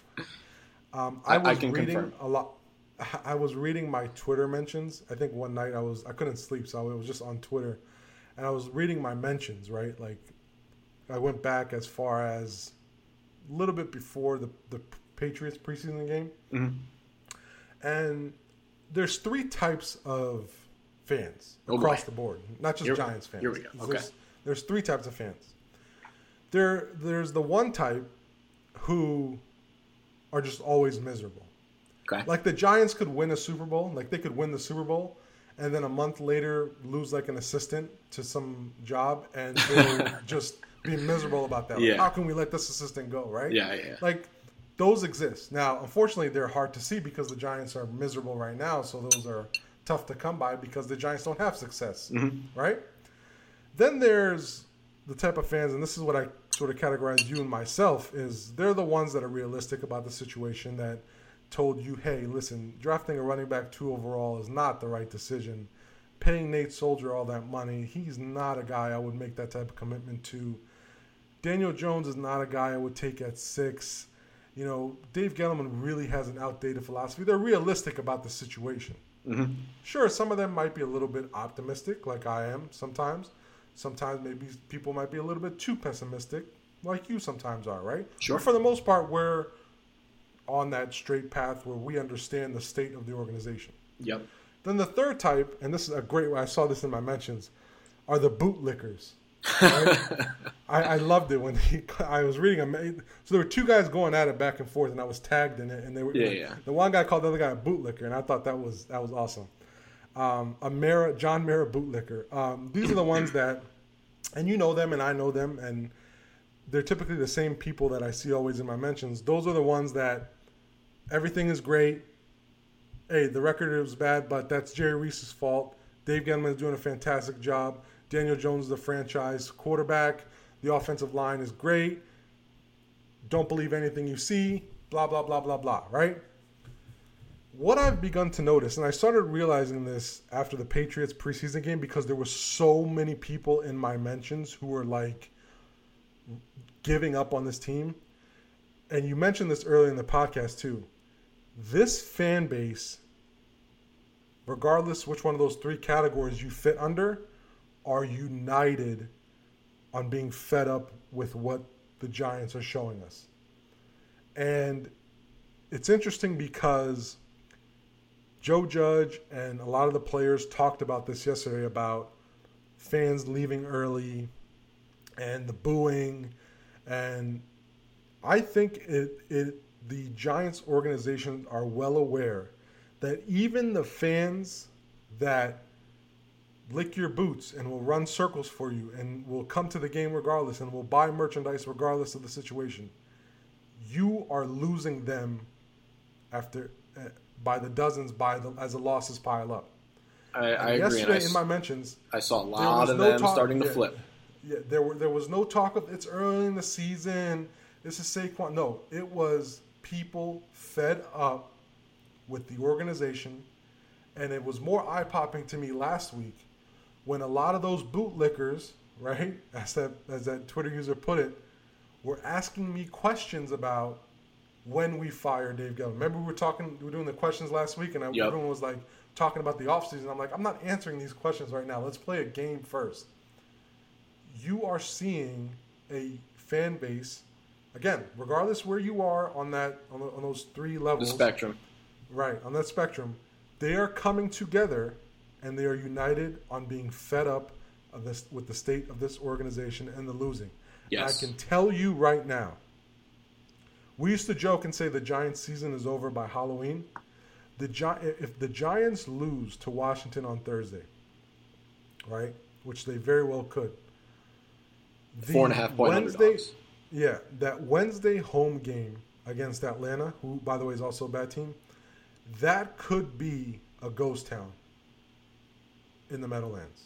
I was reading confirm. a lot. I was reading my Twitter mentions. I think one night I couldn't sleep, so I was just on Twitter, and I was reading my mentions. Right, like I went back as far as a little bit before the Patriots preseason game, and there's 3 types of fans across the board, not just Giants fans. Here we go. Okay. There's 3 types of fans. There's the one type who are just always miserable. Okay. Like the Giants could win a Super Bowl, like they could win the Super Bowl, and then a month later lose like an assistant to some job, and they'll just be miserable about that. Like, how can we let this assistant go, right? Yeah. Like those exist. Now, unfortunately, they're hard to see because the Giants are miserable right now, so those are tough to come by because the Giants don't have success, right? Then there's the type of fans, and this is what I sort of categorize you and myself, is they're the ones that are realistic about the situation, that told you, hey, listen, drafting a running back 2 overall is not the right decision. Paying Nate Soldier all that money, he's not a guy I would make that type of commitment to. Daniel Jones is not a guy I would take at 6. Dave Gettleman really has an outdated philosophy. They're realistic about the situation. Sure, some of them might be a little bit optimistic, like I am sometimes. Sometimes maybe people might be a little bit too pessimistic, like you sometimes are, right? Sure. But for the most part, we're on that straight path where we understand the state of the organization. Yep. Then the third type, and this is a great way, I saw this in my mentions, are the bootlickers. Right? I loved it when I was reading them. So there were 2 guys going at it back and forth, and I was tagged in it. And they were the one guy called the other guy a bootlicker, and I thought that was awesome. John Mara bootlicker. These are the ones that and you know them and I know them, and they're typically the same people that I see always in my mentions. Those are the ones that everything is great. Hey, the record was bad, but that's Jerry Reese's fault. Dave Gettleman is doing a fantastic job. Daniel Jones is the franchise quarterback. The offensive line is great. Don't believe anything you see. Blah, blah, blah, blah, blah, right? What I've begun to notice, and I started realizing this after the Patriots preseason game because there were so many people in my mentions who were like giving up on this team. And you mentioned this earlier in the podcast too. This fan base, regardless which one of those three categories you fit under, are united on being fed up with what the Giants are showing us. And it's interesting because Joe Judge and a lot of the players talked about this yesterday about fans leaving early and the booing. And I think the Giants organization are well aware that even the fans that lick your boots and will run circles for you and will come to the game regardless and will buy merchandise regardless of the situation, you are losing them after by the dozens as the losses pile up. I agree. Yesterday in my mentions, I saw a lot of them starting to flip. Yeah, there was no talk of it's early in the season. This is Saquon. No, it was people fed up with the organization, and it was more eye-popping to me last week when a lot of those bootlickers, right, as that Twitter user put it, were asking me questions about when we fire Dave Gettleman. Remember we were doing the questions last week, and everyone was like talking about the offseason. I'm like, I'm not answering these questions right now. Let's play a game first. You are seeing a fan base, again, regardless where you are on those three levels. The spectrum. Right, on that spectrum, they are coming together and they are united on being fed up with the state of this organization and the losing. Yes. And I can tell you right now, we used to joke and say the Giants' season is over by Halloween. If the Giants lose to Washington on Thursday, right, which they very well could, 4.5 point underdogs. Yeah, that Wednesday home game against Atlanta, who, by the way, is also a bad team, that could be a ghost town in the Meadowlands.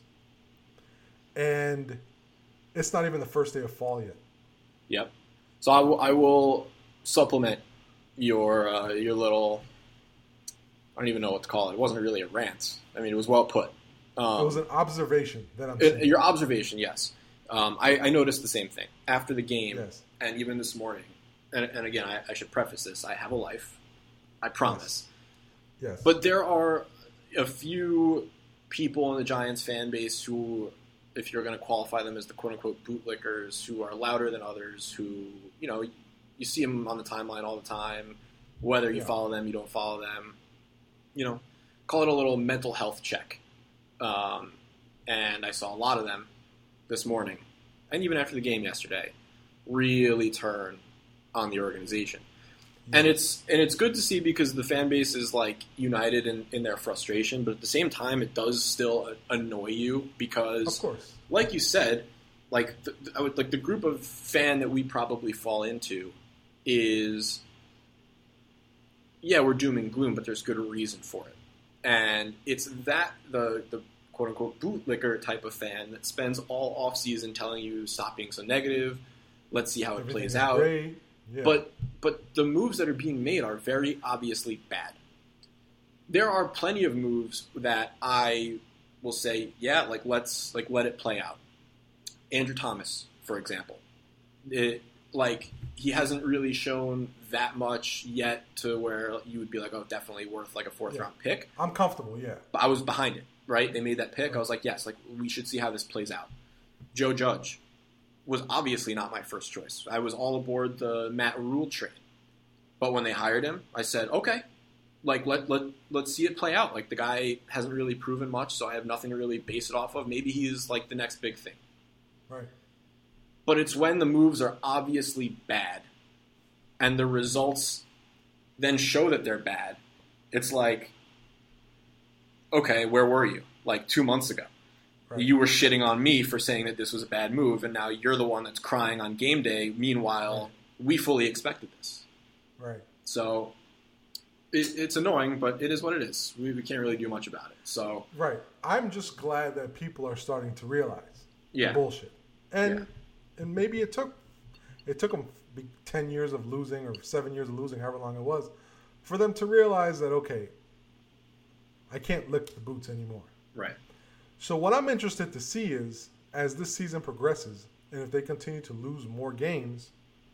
And it's not even the first day of fall yet. Yep. So I will supplement your little, I don't even know what to call it. It wasn't really a rant. I mean, it was well put. It was an observation that I'm saying. Your observation, yes. I noticed the same thing after the game, yes. And even this morning. And again, I should preface this. I have a life. I promise. Yes. But there are a few people in the Giants fan base who, if you're going to qualify them as the quote-unquote bootlickers, who are louder than others, who, you see them on the timeline all the time, whether you follow them, you don't follow them, call it a little mental health check. And I saw a lot of them this morning, and even after the game yesterday, really turn on the organization. And it's good to see because the fan base is like united in their frustration, but at the same time, it does still annoy you because, of course, like you said, like the group of fan that we probably fall into is, we're doom and gloom, but there's good reason for it, and it's that the quote unquote bootlicker type of fan that spends all off season telling you stop being so negative, let's see how it plays out. Great. Yeah. But the moves that are being made are very obviously bad. There are plenty of moves that I will say, let's let it play out. Andrew Thomas, for example, he hasn't really shown that much yet to where you would be like, oh, definitely worth like a fourth round pick. I'm comfortable, yeah. But I was behind it, right? They made that pick. I was like, yes, we should see how this plays out. Joe Judge was obviously not my first choice. I was all aboard the Matt Rule train. But when they hired him, I said, okay, let's see it play out. Like, the guy hasn't really proven much, so I have nothing to really base it off of. Maybe he's like the next big thing. Right. But it's when the moves are obviously bad and the results then show that they're bad. It's like, okay, where were you? Like 2 months ago. Right. You were shitting on me for saying that this was a bad move, and now you're the one that's crying on game day. Meanwhile, we fully expected this. Right. So it's annoying, but it is what it is. We can't really do much about it. So Right. I'm just glad that people are starting to realize Yeah. the bullshit. And maybe it took them 10 years of losing or 7 years of losing, however long it was, for them to realize that, okay, I can't lick the boots anymore. right. So what I'm interested to see is, as this season progresses, and if they continue to lose more games,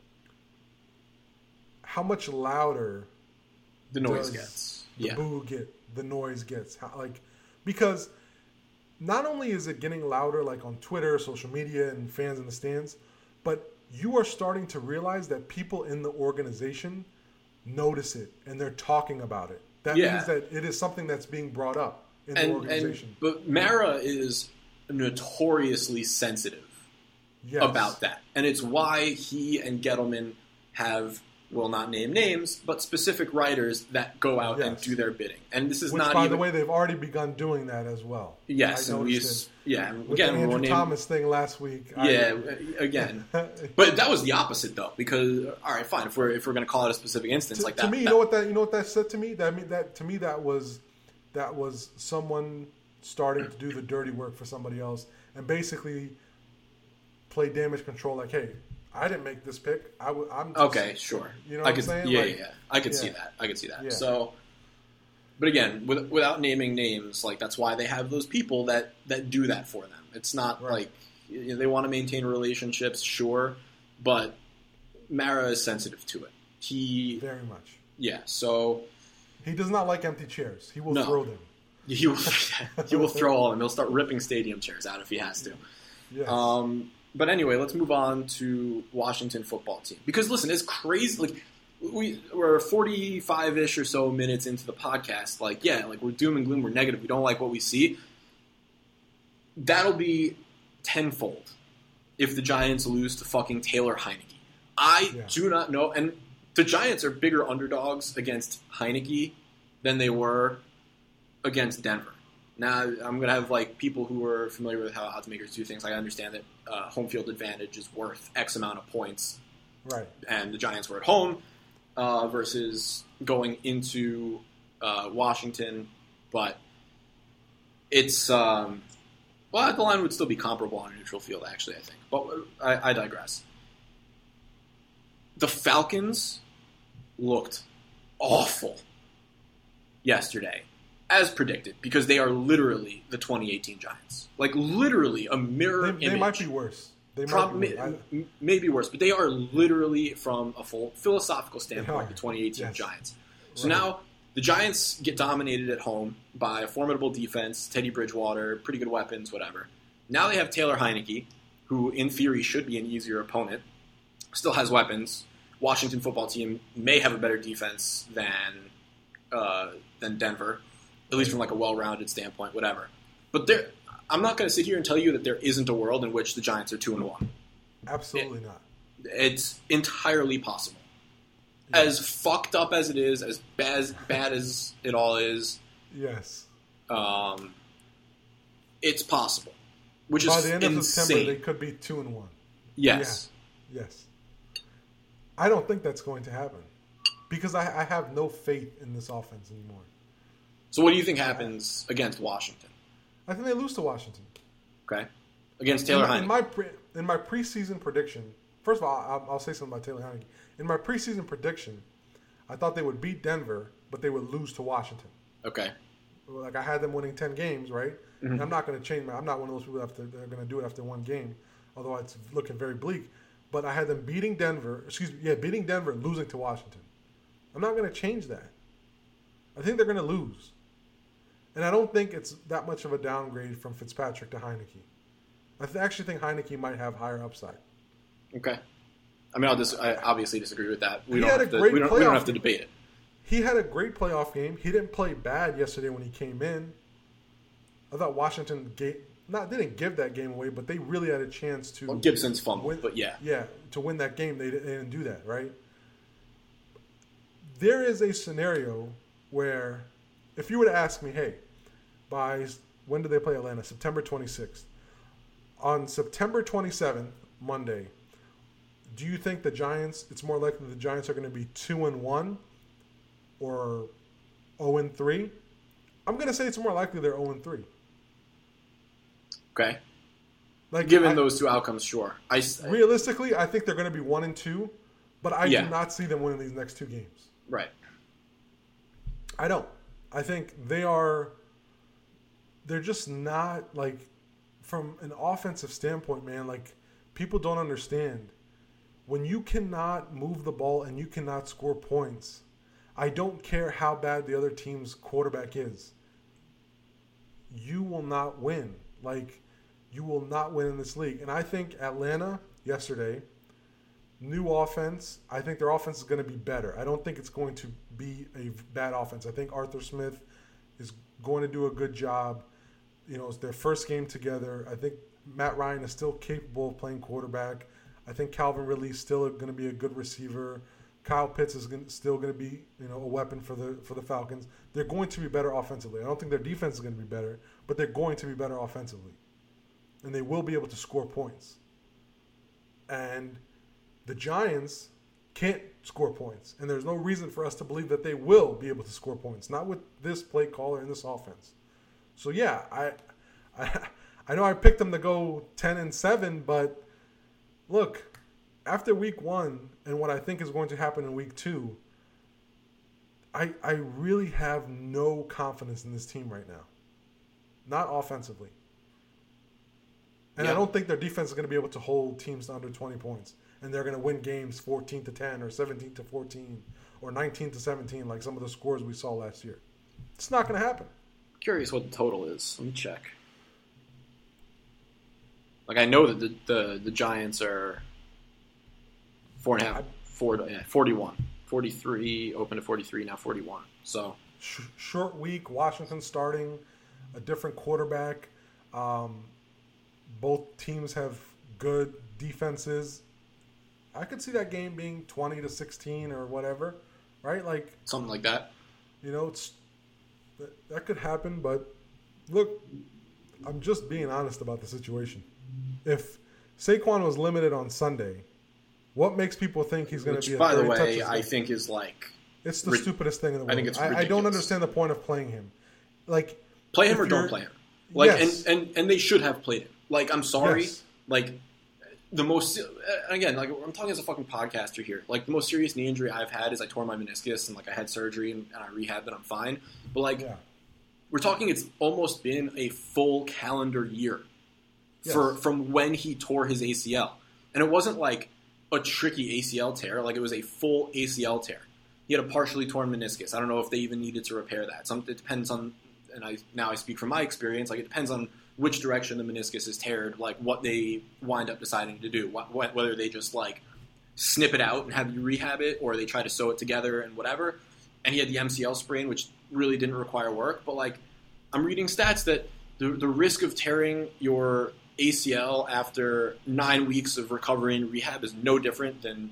how much louder The noise does gets. the Yeah. boo get, the noise gets. Because not only is it getting louder like on Twitter, social media, and fans in the stands, but you are starting to realize that people in the organization notice it and they're talking about it. That Yeah. means that it is something that's being brought up in the organization. But Mara is notoriously sensitive Yes. about that. And it's why he and Gettleman have, will not name names, but specific writers that go out and Yes. do their bidding. And this is Which, not by even... the way, they've already begun doing that as well. Yes, I and we... noticed Yeah, it. With again, the we Andrew won't name... Thomas thing last week. Yeah, again. But that was the opposite, though, because, all right, fine, if we're going to call it a specific instance like that... To me, you know what that said to me? That was someone starting to do the dirty work for somebody else and basically play damage control. Like, hey, I didn't make this pick. I'm just, Okay, sure. You know what I'm saying? Yeah. I could see Yeah. that. Yeah. So, but again, without naming names, like that's why they have those people that do that for them. It's not Right. like they want to maintain relationships, sure, but Mara is sensitive to it. very much. Yeah. So He does not like empty chairs. He will No. throw them. he will throw all of them. He'll start ripping stadium chairs out if he has to. Yes. But anyway, let's move on to Washington football team. Because listen, it's crazy. Like we're 45-ish or so minutes into the podcast. Like, yeah, like we're doom and gloom. We're negative. We don't like what we see. That'll be tenfold if the Giants lose to fucking Taylor Heineke. I do not know. And the Giants are bigger underdogs against Heineke than they were against Denver. Now, I'm going to have like people who are familiar with how odds makers do things. I understand that home field advantage is worth X amount of points. Right. And the Giants were at home versus going into Washington. But it's, the line would still be comparable on a neutral field, actually, I think. But I digress. The Falcons looked awful yesterday. As predicted, because they are literally the 2018 Giants. Like, literally a mirror image. They might be worse. Maybe worse, but they are literally, from a full philosophical standpoint, They the are. 2018 Yes. Giants. So Right. now, the Giants get dominated at home by a formidable defense, Teddy Bridgewater, pretty good weapons, whatever. Now they have Taylor Heineke, who in theory should be an easier opponent, still has weapons. Washington football team may have a better defense than Denver. At least from like a well-rounded standpoint, whatever. But I'm not going to sit here and tell you that there isn't a world in which the Giants are 2-1. Absolutely not. It's entirely possible. Yeah. As fucked up as it is, as bad as it all is, Yes. it's possible. Which By is the end of insane. September, they could be 2-1. Yes. Yeah. Yes. I don't think that's going to happen because I have no faith in this offense anymore. So what do you think happens against Washington? I think they lose to Washington. Okay. Against Taylor Heineke. In my preseason prediction, first of all, I'll say something about Taylor Heineke. In my preseason prediction, I thought they would beat Denver, but they would lose to Washington. Okay. Like I had them winning 10 games, right? Mm-hmm. And I'm not going to change I'm not one of those people that are going to do it after one game, although it's looking very bleak. But I had them beating Denver, and losing to Washington. I'm not going to change that. I think they're going to lose. And I don't think it's that much of a downgrade from Fitzpatrick to Heineke. I actually think Heineke might have higher upside. Okay. I mean, I obviously disagree with that. We He don't had have a to, great we don't have to playoff- debate it. He had a great playoff game. He didn't play bad yesterday when he came in. I thought Washington didn't give that game away, but they really had a chance to Well, Gibson's fumbled, win, but yeah. Yeah, to win that game. They didn't do that, right? There is a scenario where if you were to ask me, hey, by when do they play Atlanta? September 26th. On September 27th, Monday, do you think the Giants, it's more likely the Giants are going to be 2-1 or 0-3? I'm going to say it's more likely they're 0-3. Okay. Like, Given those two outcomes, sure. Realistically, I think they're going to be 1-2, but I Yeah. do not see them winning these next two games. Right. I don't. I think they're just not, like, from an offensive standpoint, man, like, people don't understand. When you cannot move the ball and you cannot score points, I don't care how bad the other team's quarterback is. You will not win. Like, you will not win in this league. And I think Atlanta yesterday, new offense, I think their offense is going to be better. I don't think it's going to be a bad offense. I think Arthur Smith is going to do a good job. You know, it's their first game together. I think Matt Ryan is still capable of playing quarterback. I think Calvin Ridley is still going to be a good receiver. Kyle Pitts is still going to be, you know, a weapon for the Falcons. They're going to be better offensively. I don't think their defense is going to be better, but they're going to be better offensively. And they will be able to score points. And the Giants can't score points. And there's no reason for us to believe that they will be able to score points. Not with this play caller and this offense. So, yeah, I know I picked them to go 10-7, but look, after week 1 and what I think is going to happen in week 2, I really have no confidence in this team right now. Not offensively. And I don't think their defense is going to be able to hold teams to under 20 points. And they're going to win games 14-10 or 17-14 or 19-17 like some of the scores we saw last year. It's not going to happen. Curious what the total is. Let me check. Like, I know that the Giants are 4.5, 41. 43, open to 43, now 41. So short week, Washington starting, a different quarterback. Both teams have good defenses. I could see that game being 20-16 or whatever, right? Like something like that. You know, that could happen. But look, I'm just being honest about the situation. If Saquon was limited on Sunday, what makes people think he's going to be a 30 by the way, touches I think is like it's the stupidest thing in the world. I think it's ridiculous. I don't understand the point of playing him. Like, play him or don't play him. Like, yes. and they should have played him. Like, I'm sorry. Yes. Like, the most again, like, I'm talking as a fucking podcaster here. Like, the most serious knee injury I've had is I tore my meniscus and like I had surgery and I rehabbed and I'm fine. But like, we're talking it's almost been a full calendar year from when he tore his ACL, and it wasn't like a tricky ACL tear. Like, it was a full ACL tear. He had a partially torn meniscus. I don't know if they even needed to repair that. It depends on, and I speak from my experience. Like, it depends on which direction the meniscus is teared, like what they wind up deciding to do, whether they just like snip it out and have you rehab it, or they try to sew it together and whatever. And he had the MCL sprain, which really didn't require work. But like, I'm reading stats that the risk of tearing your ACL after 9 weeks of recovery and rehab is no different than,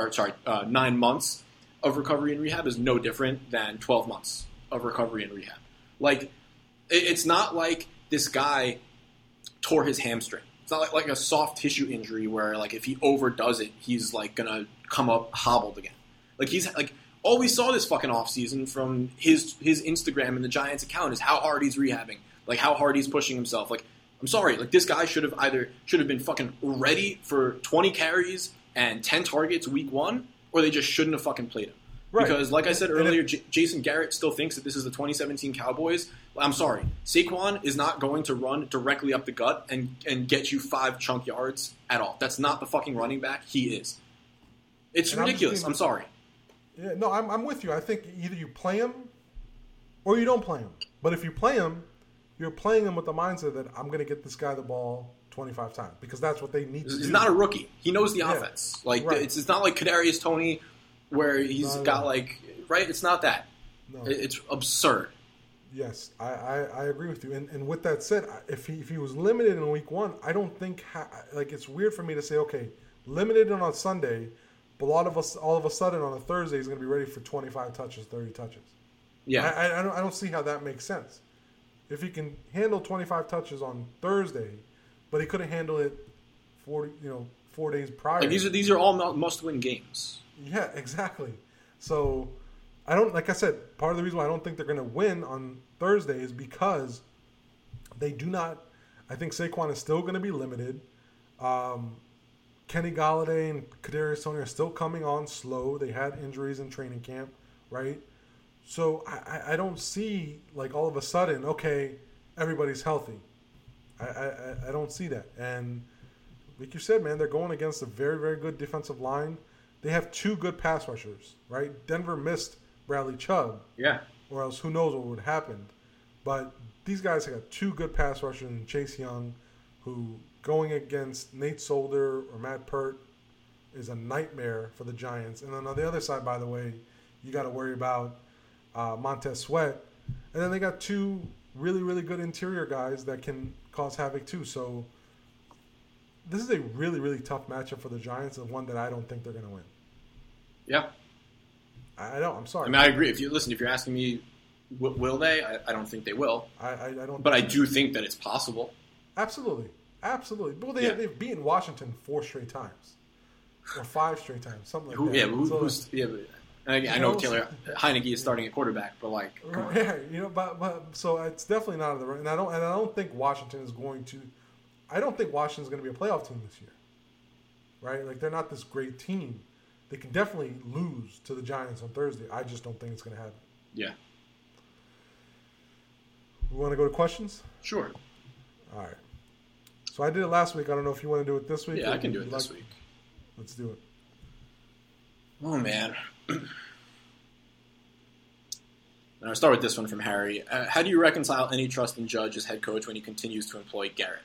9 months of recovery and rehab is no different than 12 months of recovery and rehab. Like, it's not like this guy tore his hamstring. It's not like a soft tissue injury where, like, if he overdoes it, he's like gonna come up hobbled again. Like, he's like, all we saw this fucking offseason from his Instagram and the Giants account is how hard he's rehabbing, like how hard he's pushing himself. Like, I'm sorry, like, this guy should have been fucking ready for 20 carries and 10 targets week 1, or they just shouldn't have fucking played him. Right. Because, like I said earlier, Jason Garrett still thinks that this is the 2017 Cowboys. I'm sorry. Saquon is not going to run directly up the gut and get you 5 chunk yards at all. That's not the fucking running back he is. It's ridiculous. I'm sorry. Yeah, no, I'm with you. I think either you play him or you don't play him. But if you play him, you're playing him with the mindset that I'm going to get this guy the ball 25 times because that's what they need to do. He's not a rookie. He knows the offense. Like, right. It's not like Kadarius Toney where he's got like, right? It's not that. No. It's absurd. Yes, I agree with you. And with that said, if he was limited in week 1, I don't think like, it's weird for me to say, okay, limited on Sunday, but all of a sudden on a Thursday he's going to be ready for 25 touches, 30 touches. Yeah, I don't see how that makes sense. if he can handle 25 touches on Thursday, but he couldn't handle it 4 days prior. Like these are all must-win games. Yeah, exactly. So I don't, like I said, part of the reason why I don't think they're going to win on Thursday is because they do not. I think Saquon is still going to be limited. Kenny Golladay and Kadarius Toney are still coming on slow. They had injuries in training camp, right? So I don't see, like, all of a sudden, okay, everybody's healthy. I don't see that. And like you said, man, they're going against a very, very good defensive line. They have 2 good pass rushers, right? Denver missed Bradley Chubb. Yeah. Or else who knows what would happen. But these guys have got 2 good pass rushers in Chase Young, who going against Nate Solder or Matt Pert is a nightmare for the Giants. And then on the other side, by the way, you got to worry about Montez Sweat. And then they got 2 really, really good interior guys that can cause havoc too. So this is a really, really tough matchup for the Giants, and one that I don't think they're going to win. Yeah. I don't. I'm sorry. I mean, I agree. If you're asking me, will they? I don't think they will. I don't. But I do think that it's possible. Absolutely. Well, they've beaten Washington 4 straight times, or 5 straight times, something like that. Yeah, but I know Taylor Heineke is starting at quarterback, but like, come on. Yeah, but so it's definitely not in the right. And I don't think Washington is going to. I don't think Washington's going to be a playoff team this year, right? Like, they're not this great team. They can definitely lose to the Giants on Thursday. I just don't think it's going to happen. Yeah. We want to go to questions? Sure. All right. So I did it last week. I don't know if you want to do it this week. Yeah, I can do it this week. Let's do it. Oh, man. I'll start with this one from Harry. How do you reconcile any trust in Judge as head coach when he continues to employ Garrett?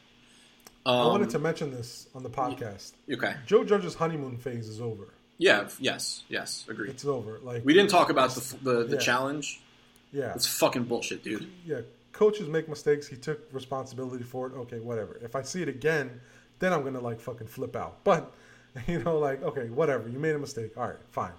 I wanted to mention this on the podcast. Okay. Joe Judge's honeymoon phase is over. Yeah. Yes. Agreed. It's over. Like, we didn't talk about the challenge. Yeah. It's fucking bullshit, dude. Yeah. Coaches make mistakes. He took responsibility for it. Okay, whatever. If I see it again, then I'm going to, like, fucking flip out. But, okay, whatever. You made a mistake. All right,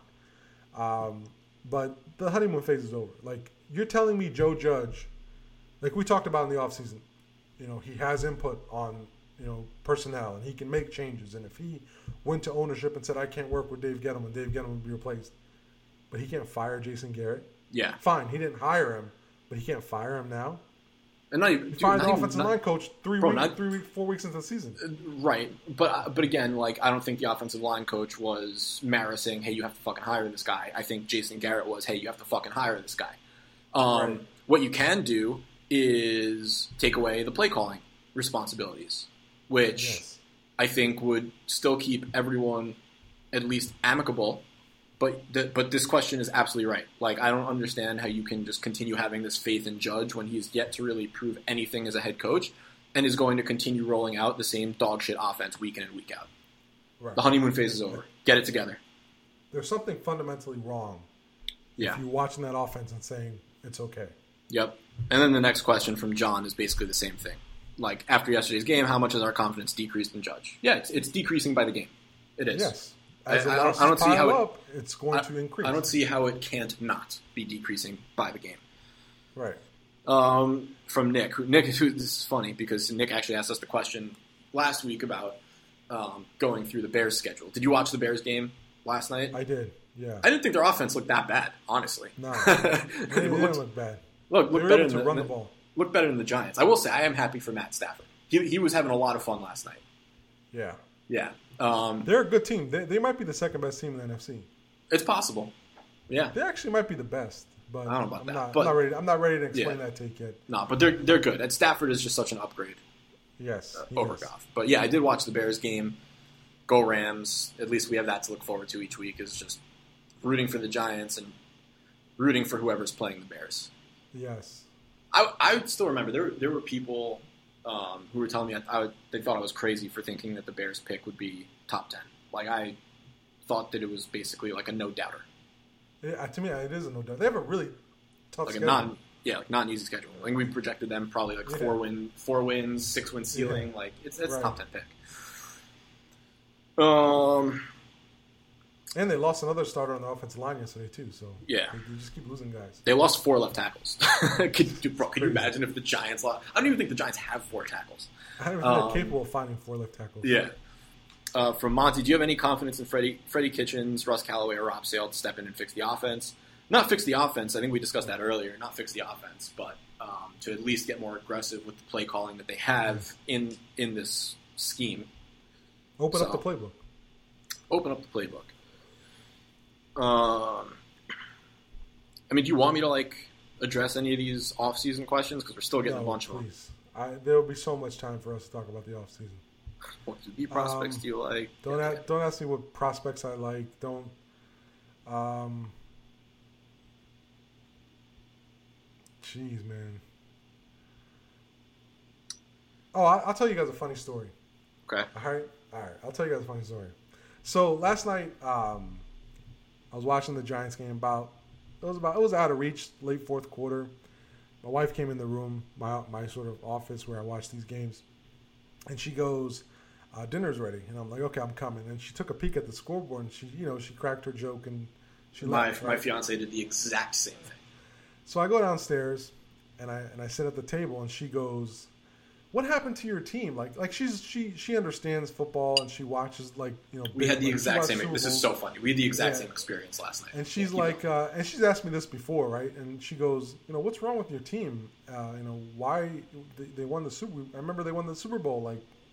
fine. But the honeymoon phase is over. Like, you're telling me Joe Judge, like we talked about in the offseason, he has input on, personnel, and he can make changes. And if he went to ownership and said, I can't work with Dave Gettleman, Dave Gettleman would be replaced. But he can't fire Jason Garrett. Yeah. Fine, he didn't hire him, but he can't fire him now. And he fired the offensive line coach 4 weeks into the season. Right. But again, like, I don't think the offensive line coach was Mara saying, hey, you have to fucking hire this guy. I think Jason Garrett was, hey, you have to fucking hire this guy. Right. What you can do is take away the play calling responsibilities, which I think would still keep everyone at least amicable. But this question is absolutely right. Like, I don't understand how you can just continue having this faith in Judge when he's yet to really prove anything as a head coach and is going to continue rolling out the same dog shit offense week in and week out. Right. The honeymoon phase is over. Get it together. There's something fundamentally wrong if you're watching that offense and saying it's okay. Yep. And then the next question from John is basically the same thing. Like, after yesterday's game, how much has our confidence decreased in Judge? Yeah, it's decreasing by the game. It is. Yes. I don't see how it's going to increase. I don't see how it can't not be decreasing by the game. Right. From Nick. This is funny because Nick actually asked us the question last week about going through the Bears' schedule. Did you watch the Bears game last night? I did. Yeah. I didn't think their offense looked that bad, honestly. No, it didn't look bad. Look better to run the ball. Look better than the Giants. I will say I am happy for Matt Stafford. He was having a lot of fun last night. Yeah. Yeah. They're a good team. They might be the second best team in the NFC. It's possible. Yeah. They actually might be the best. But I don't know about that. I'm not ready to explain that take yet. No, but they're good. And Stafford is just such an upgrade. Yes. Over Goff. But yeah, I did watch the Bears game. Go Rams. At least we have that to look forward to each week, is just rooting for the Giants and rooting for whoever's playing the Bears. Yes. I still remember there were people who were telling me they thought I was crazy for thinking that the Bears pick would be top 10. Like, I thought that it was basically like a no-doubter. Yeah, to me, it is a no-doubter. They have a really tough schedule. Not an easy schedule. I think we projected them probably like 4 wins, 6-win ceiling. Yeah. Like, it's right. Top 10 pick. And they lost another starter on the offensive line yesterday too. So Yeah. they just keep losing guys. They lost 4 left tackles. Could you imagine if the Giants lost? I don't even think the Giants have 4 tackles. I don't think they're capable of finding 4 left tackles. Yeah. From Monty, do you have any confidence in Freddie Kitchens, Russ Callaway, or Rob Sale to step in and fix the offense? Not fix the offense. I think we discussed that earlier. Not fix the offense, but to at least get more aggressive with the play calling that they have in this scheme. Open up the playbook. Open up the playbook. I mean, do you want me to address any of these off-season questions? Because we're still getting a bunch of them. There will be so much time for us to talk about the off-season. What prospects do you like? Don't ask me what prospects I like. Don't. Jeez, man. Oh, I'll tell you guys a funny story. Okay. All right. I'll tell you guys a funny story. So last night, I was watching the Giants game. It was out of reach, late fourth quarter. My wife came in the room, my sort of office where I watch these games, and she goes, "Dinner's ready." And I'm like, "Okay, I'm coming." And she took a peek at the scoreboard, and she cracked her joke, and she left. My fiance did the exact same thing. So I go downstairs, and I sit at the table, and she goes, "What happened to your team?" Like she understands football, and she watches We had the exact same. This is so funny. We had the exact same experience last night. And she's and she's asked me this before, right? And she goes, "What's wrong with your team? Why they won the Super? I remember they won the Super Bowl,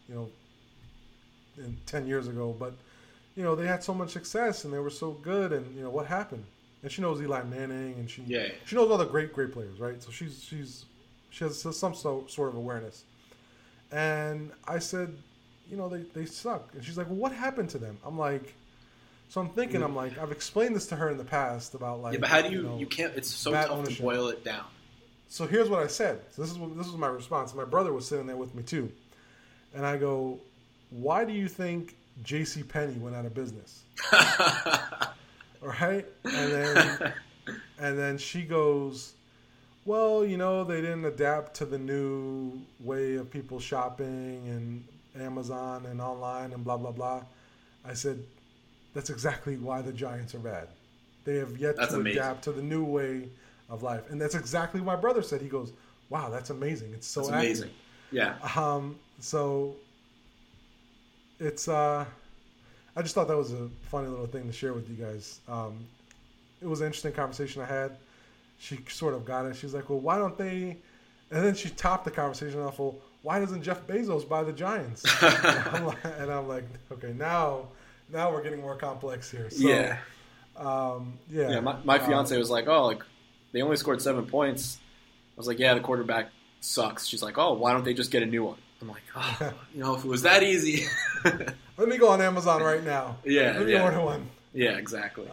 in 10 years ago, but they had so much success and they were so good, and what happened?" And she knows Eli Manning, and she knows all the great players, right? So she has some sort of awareness. And I said, they suck. And she's like, "Well, what happened to them?" I'm like, so I'm thinking, I've explained this to her in the past about but how do you can't? It's so tough ownership. To boil it down. So here's what I said. So this was my response. My brother was sitting there with me too, and I go, "Why do you think J.C. Penney went out of business?" All right, and then she goes, "Well, they didn't adapt to the new way of people shopping and Amazon and online and blah, blah, blah." I said, "That's exactly why the Giants are bad. They have yet to adapt to the new way of life." And that's exactly what my brother said. He goes, "Wow, that's amazing. It's so amazing." Yeah. So it's I just thought that was a funny little thing to share with you guys. It was an interesting conversation I had. She sort of got it. She's like, "Well, why don't they?" And then she topped the conversation off, "Well, why doesn't Jeff Bezos buy the Giants?" and I'm like, okay, now we're getting more complex here. So, yeah. Yeah. My fiance was like, "Oh, they only scored 7 points." I was like, "Yeah, the quarterback sucks." She's like, "Oh, why don't they just get a new one?" I'm like, "Oh, if it was that easy." Let me go on Amazon right now. Yeah. Let me order one. Yeah, exactly.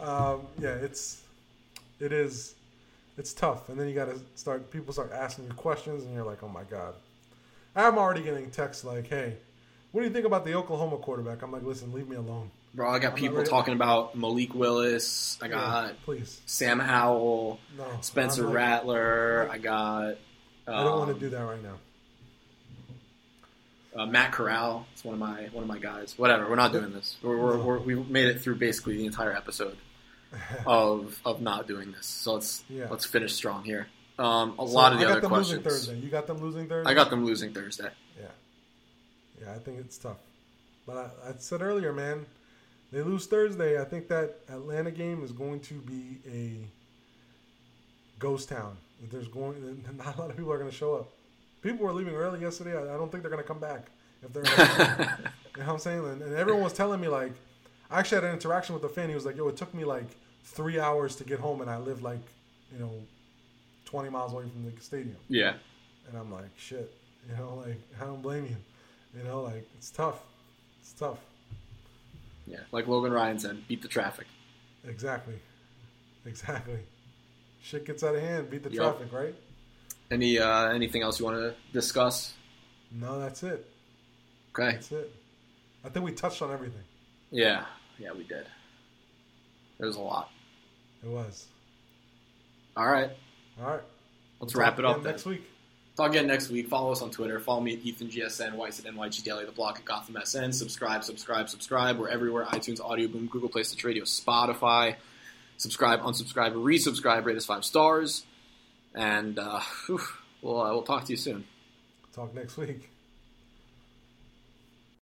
It's tough, and then you got to people start asking you questions, and you're like, "Oh my god." I'm already getting texts like, "Hey, what do you think about the Oklahoma quarterback?" I'm like, "Listen, leave me alone." Bro, I got people talking about Malik Willis. I got Sam Howell, Spencer Rattler. I got. I don't want to do that right now. Matt Corral is one of my guys. Whatever, we're not doing this. We made it through basically the entire episode of not doing this. So let's finish strong here. Lot of the other questions. Thursday. You got them losing Thursday? I got them losing Thursday. Yeah, I think it's tough. But I said earlier, man, they lose Thursday. I think that Atlanta game is going to be a ghost town. Not a lot of people are going to show up. People were leaving early yesterday. I don't think they're going to come back. If they're, you know what I'm saying? And everyone was telling me, I actually had an interaction with a fan. He was like, "Yo, it took me 3 hours to get home, and I live 20 miles away from the stadium." Yeah. And I'm like, shit. I don't blame you. It's tough. It's tough. Yeah, like Logan Ryan said, beat the traffic. Exactly. Shit gets out of hand. Beat the traffic, right? Anything else you want to discuss? No, that's it. Okay. That's it. I think we touched on everything. Yeah, we did. There was a lot. It was. All right. Let's wrap it up next week. Talk again next week. Follow us on Twitter. Follow me at EthanGSN, Weiss at NYG Daily, The Block at Gotham SN. Subscribe. We're everywhere. iTunes, Audio Boom, Google Play, Stitch Radio, Spotify. Subscribe, unsubscribe, resubscribe. Rate us 5 stars. And we'll talk to you soon. Talk next week.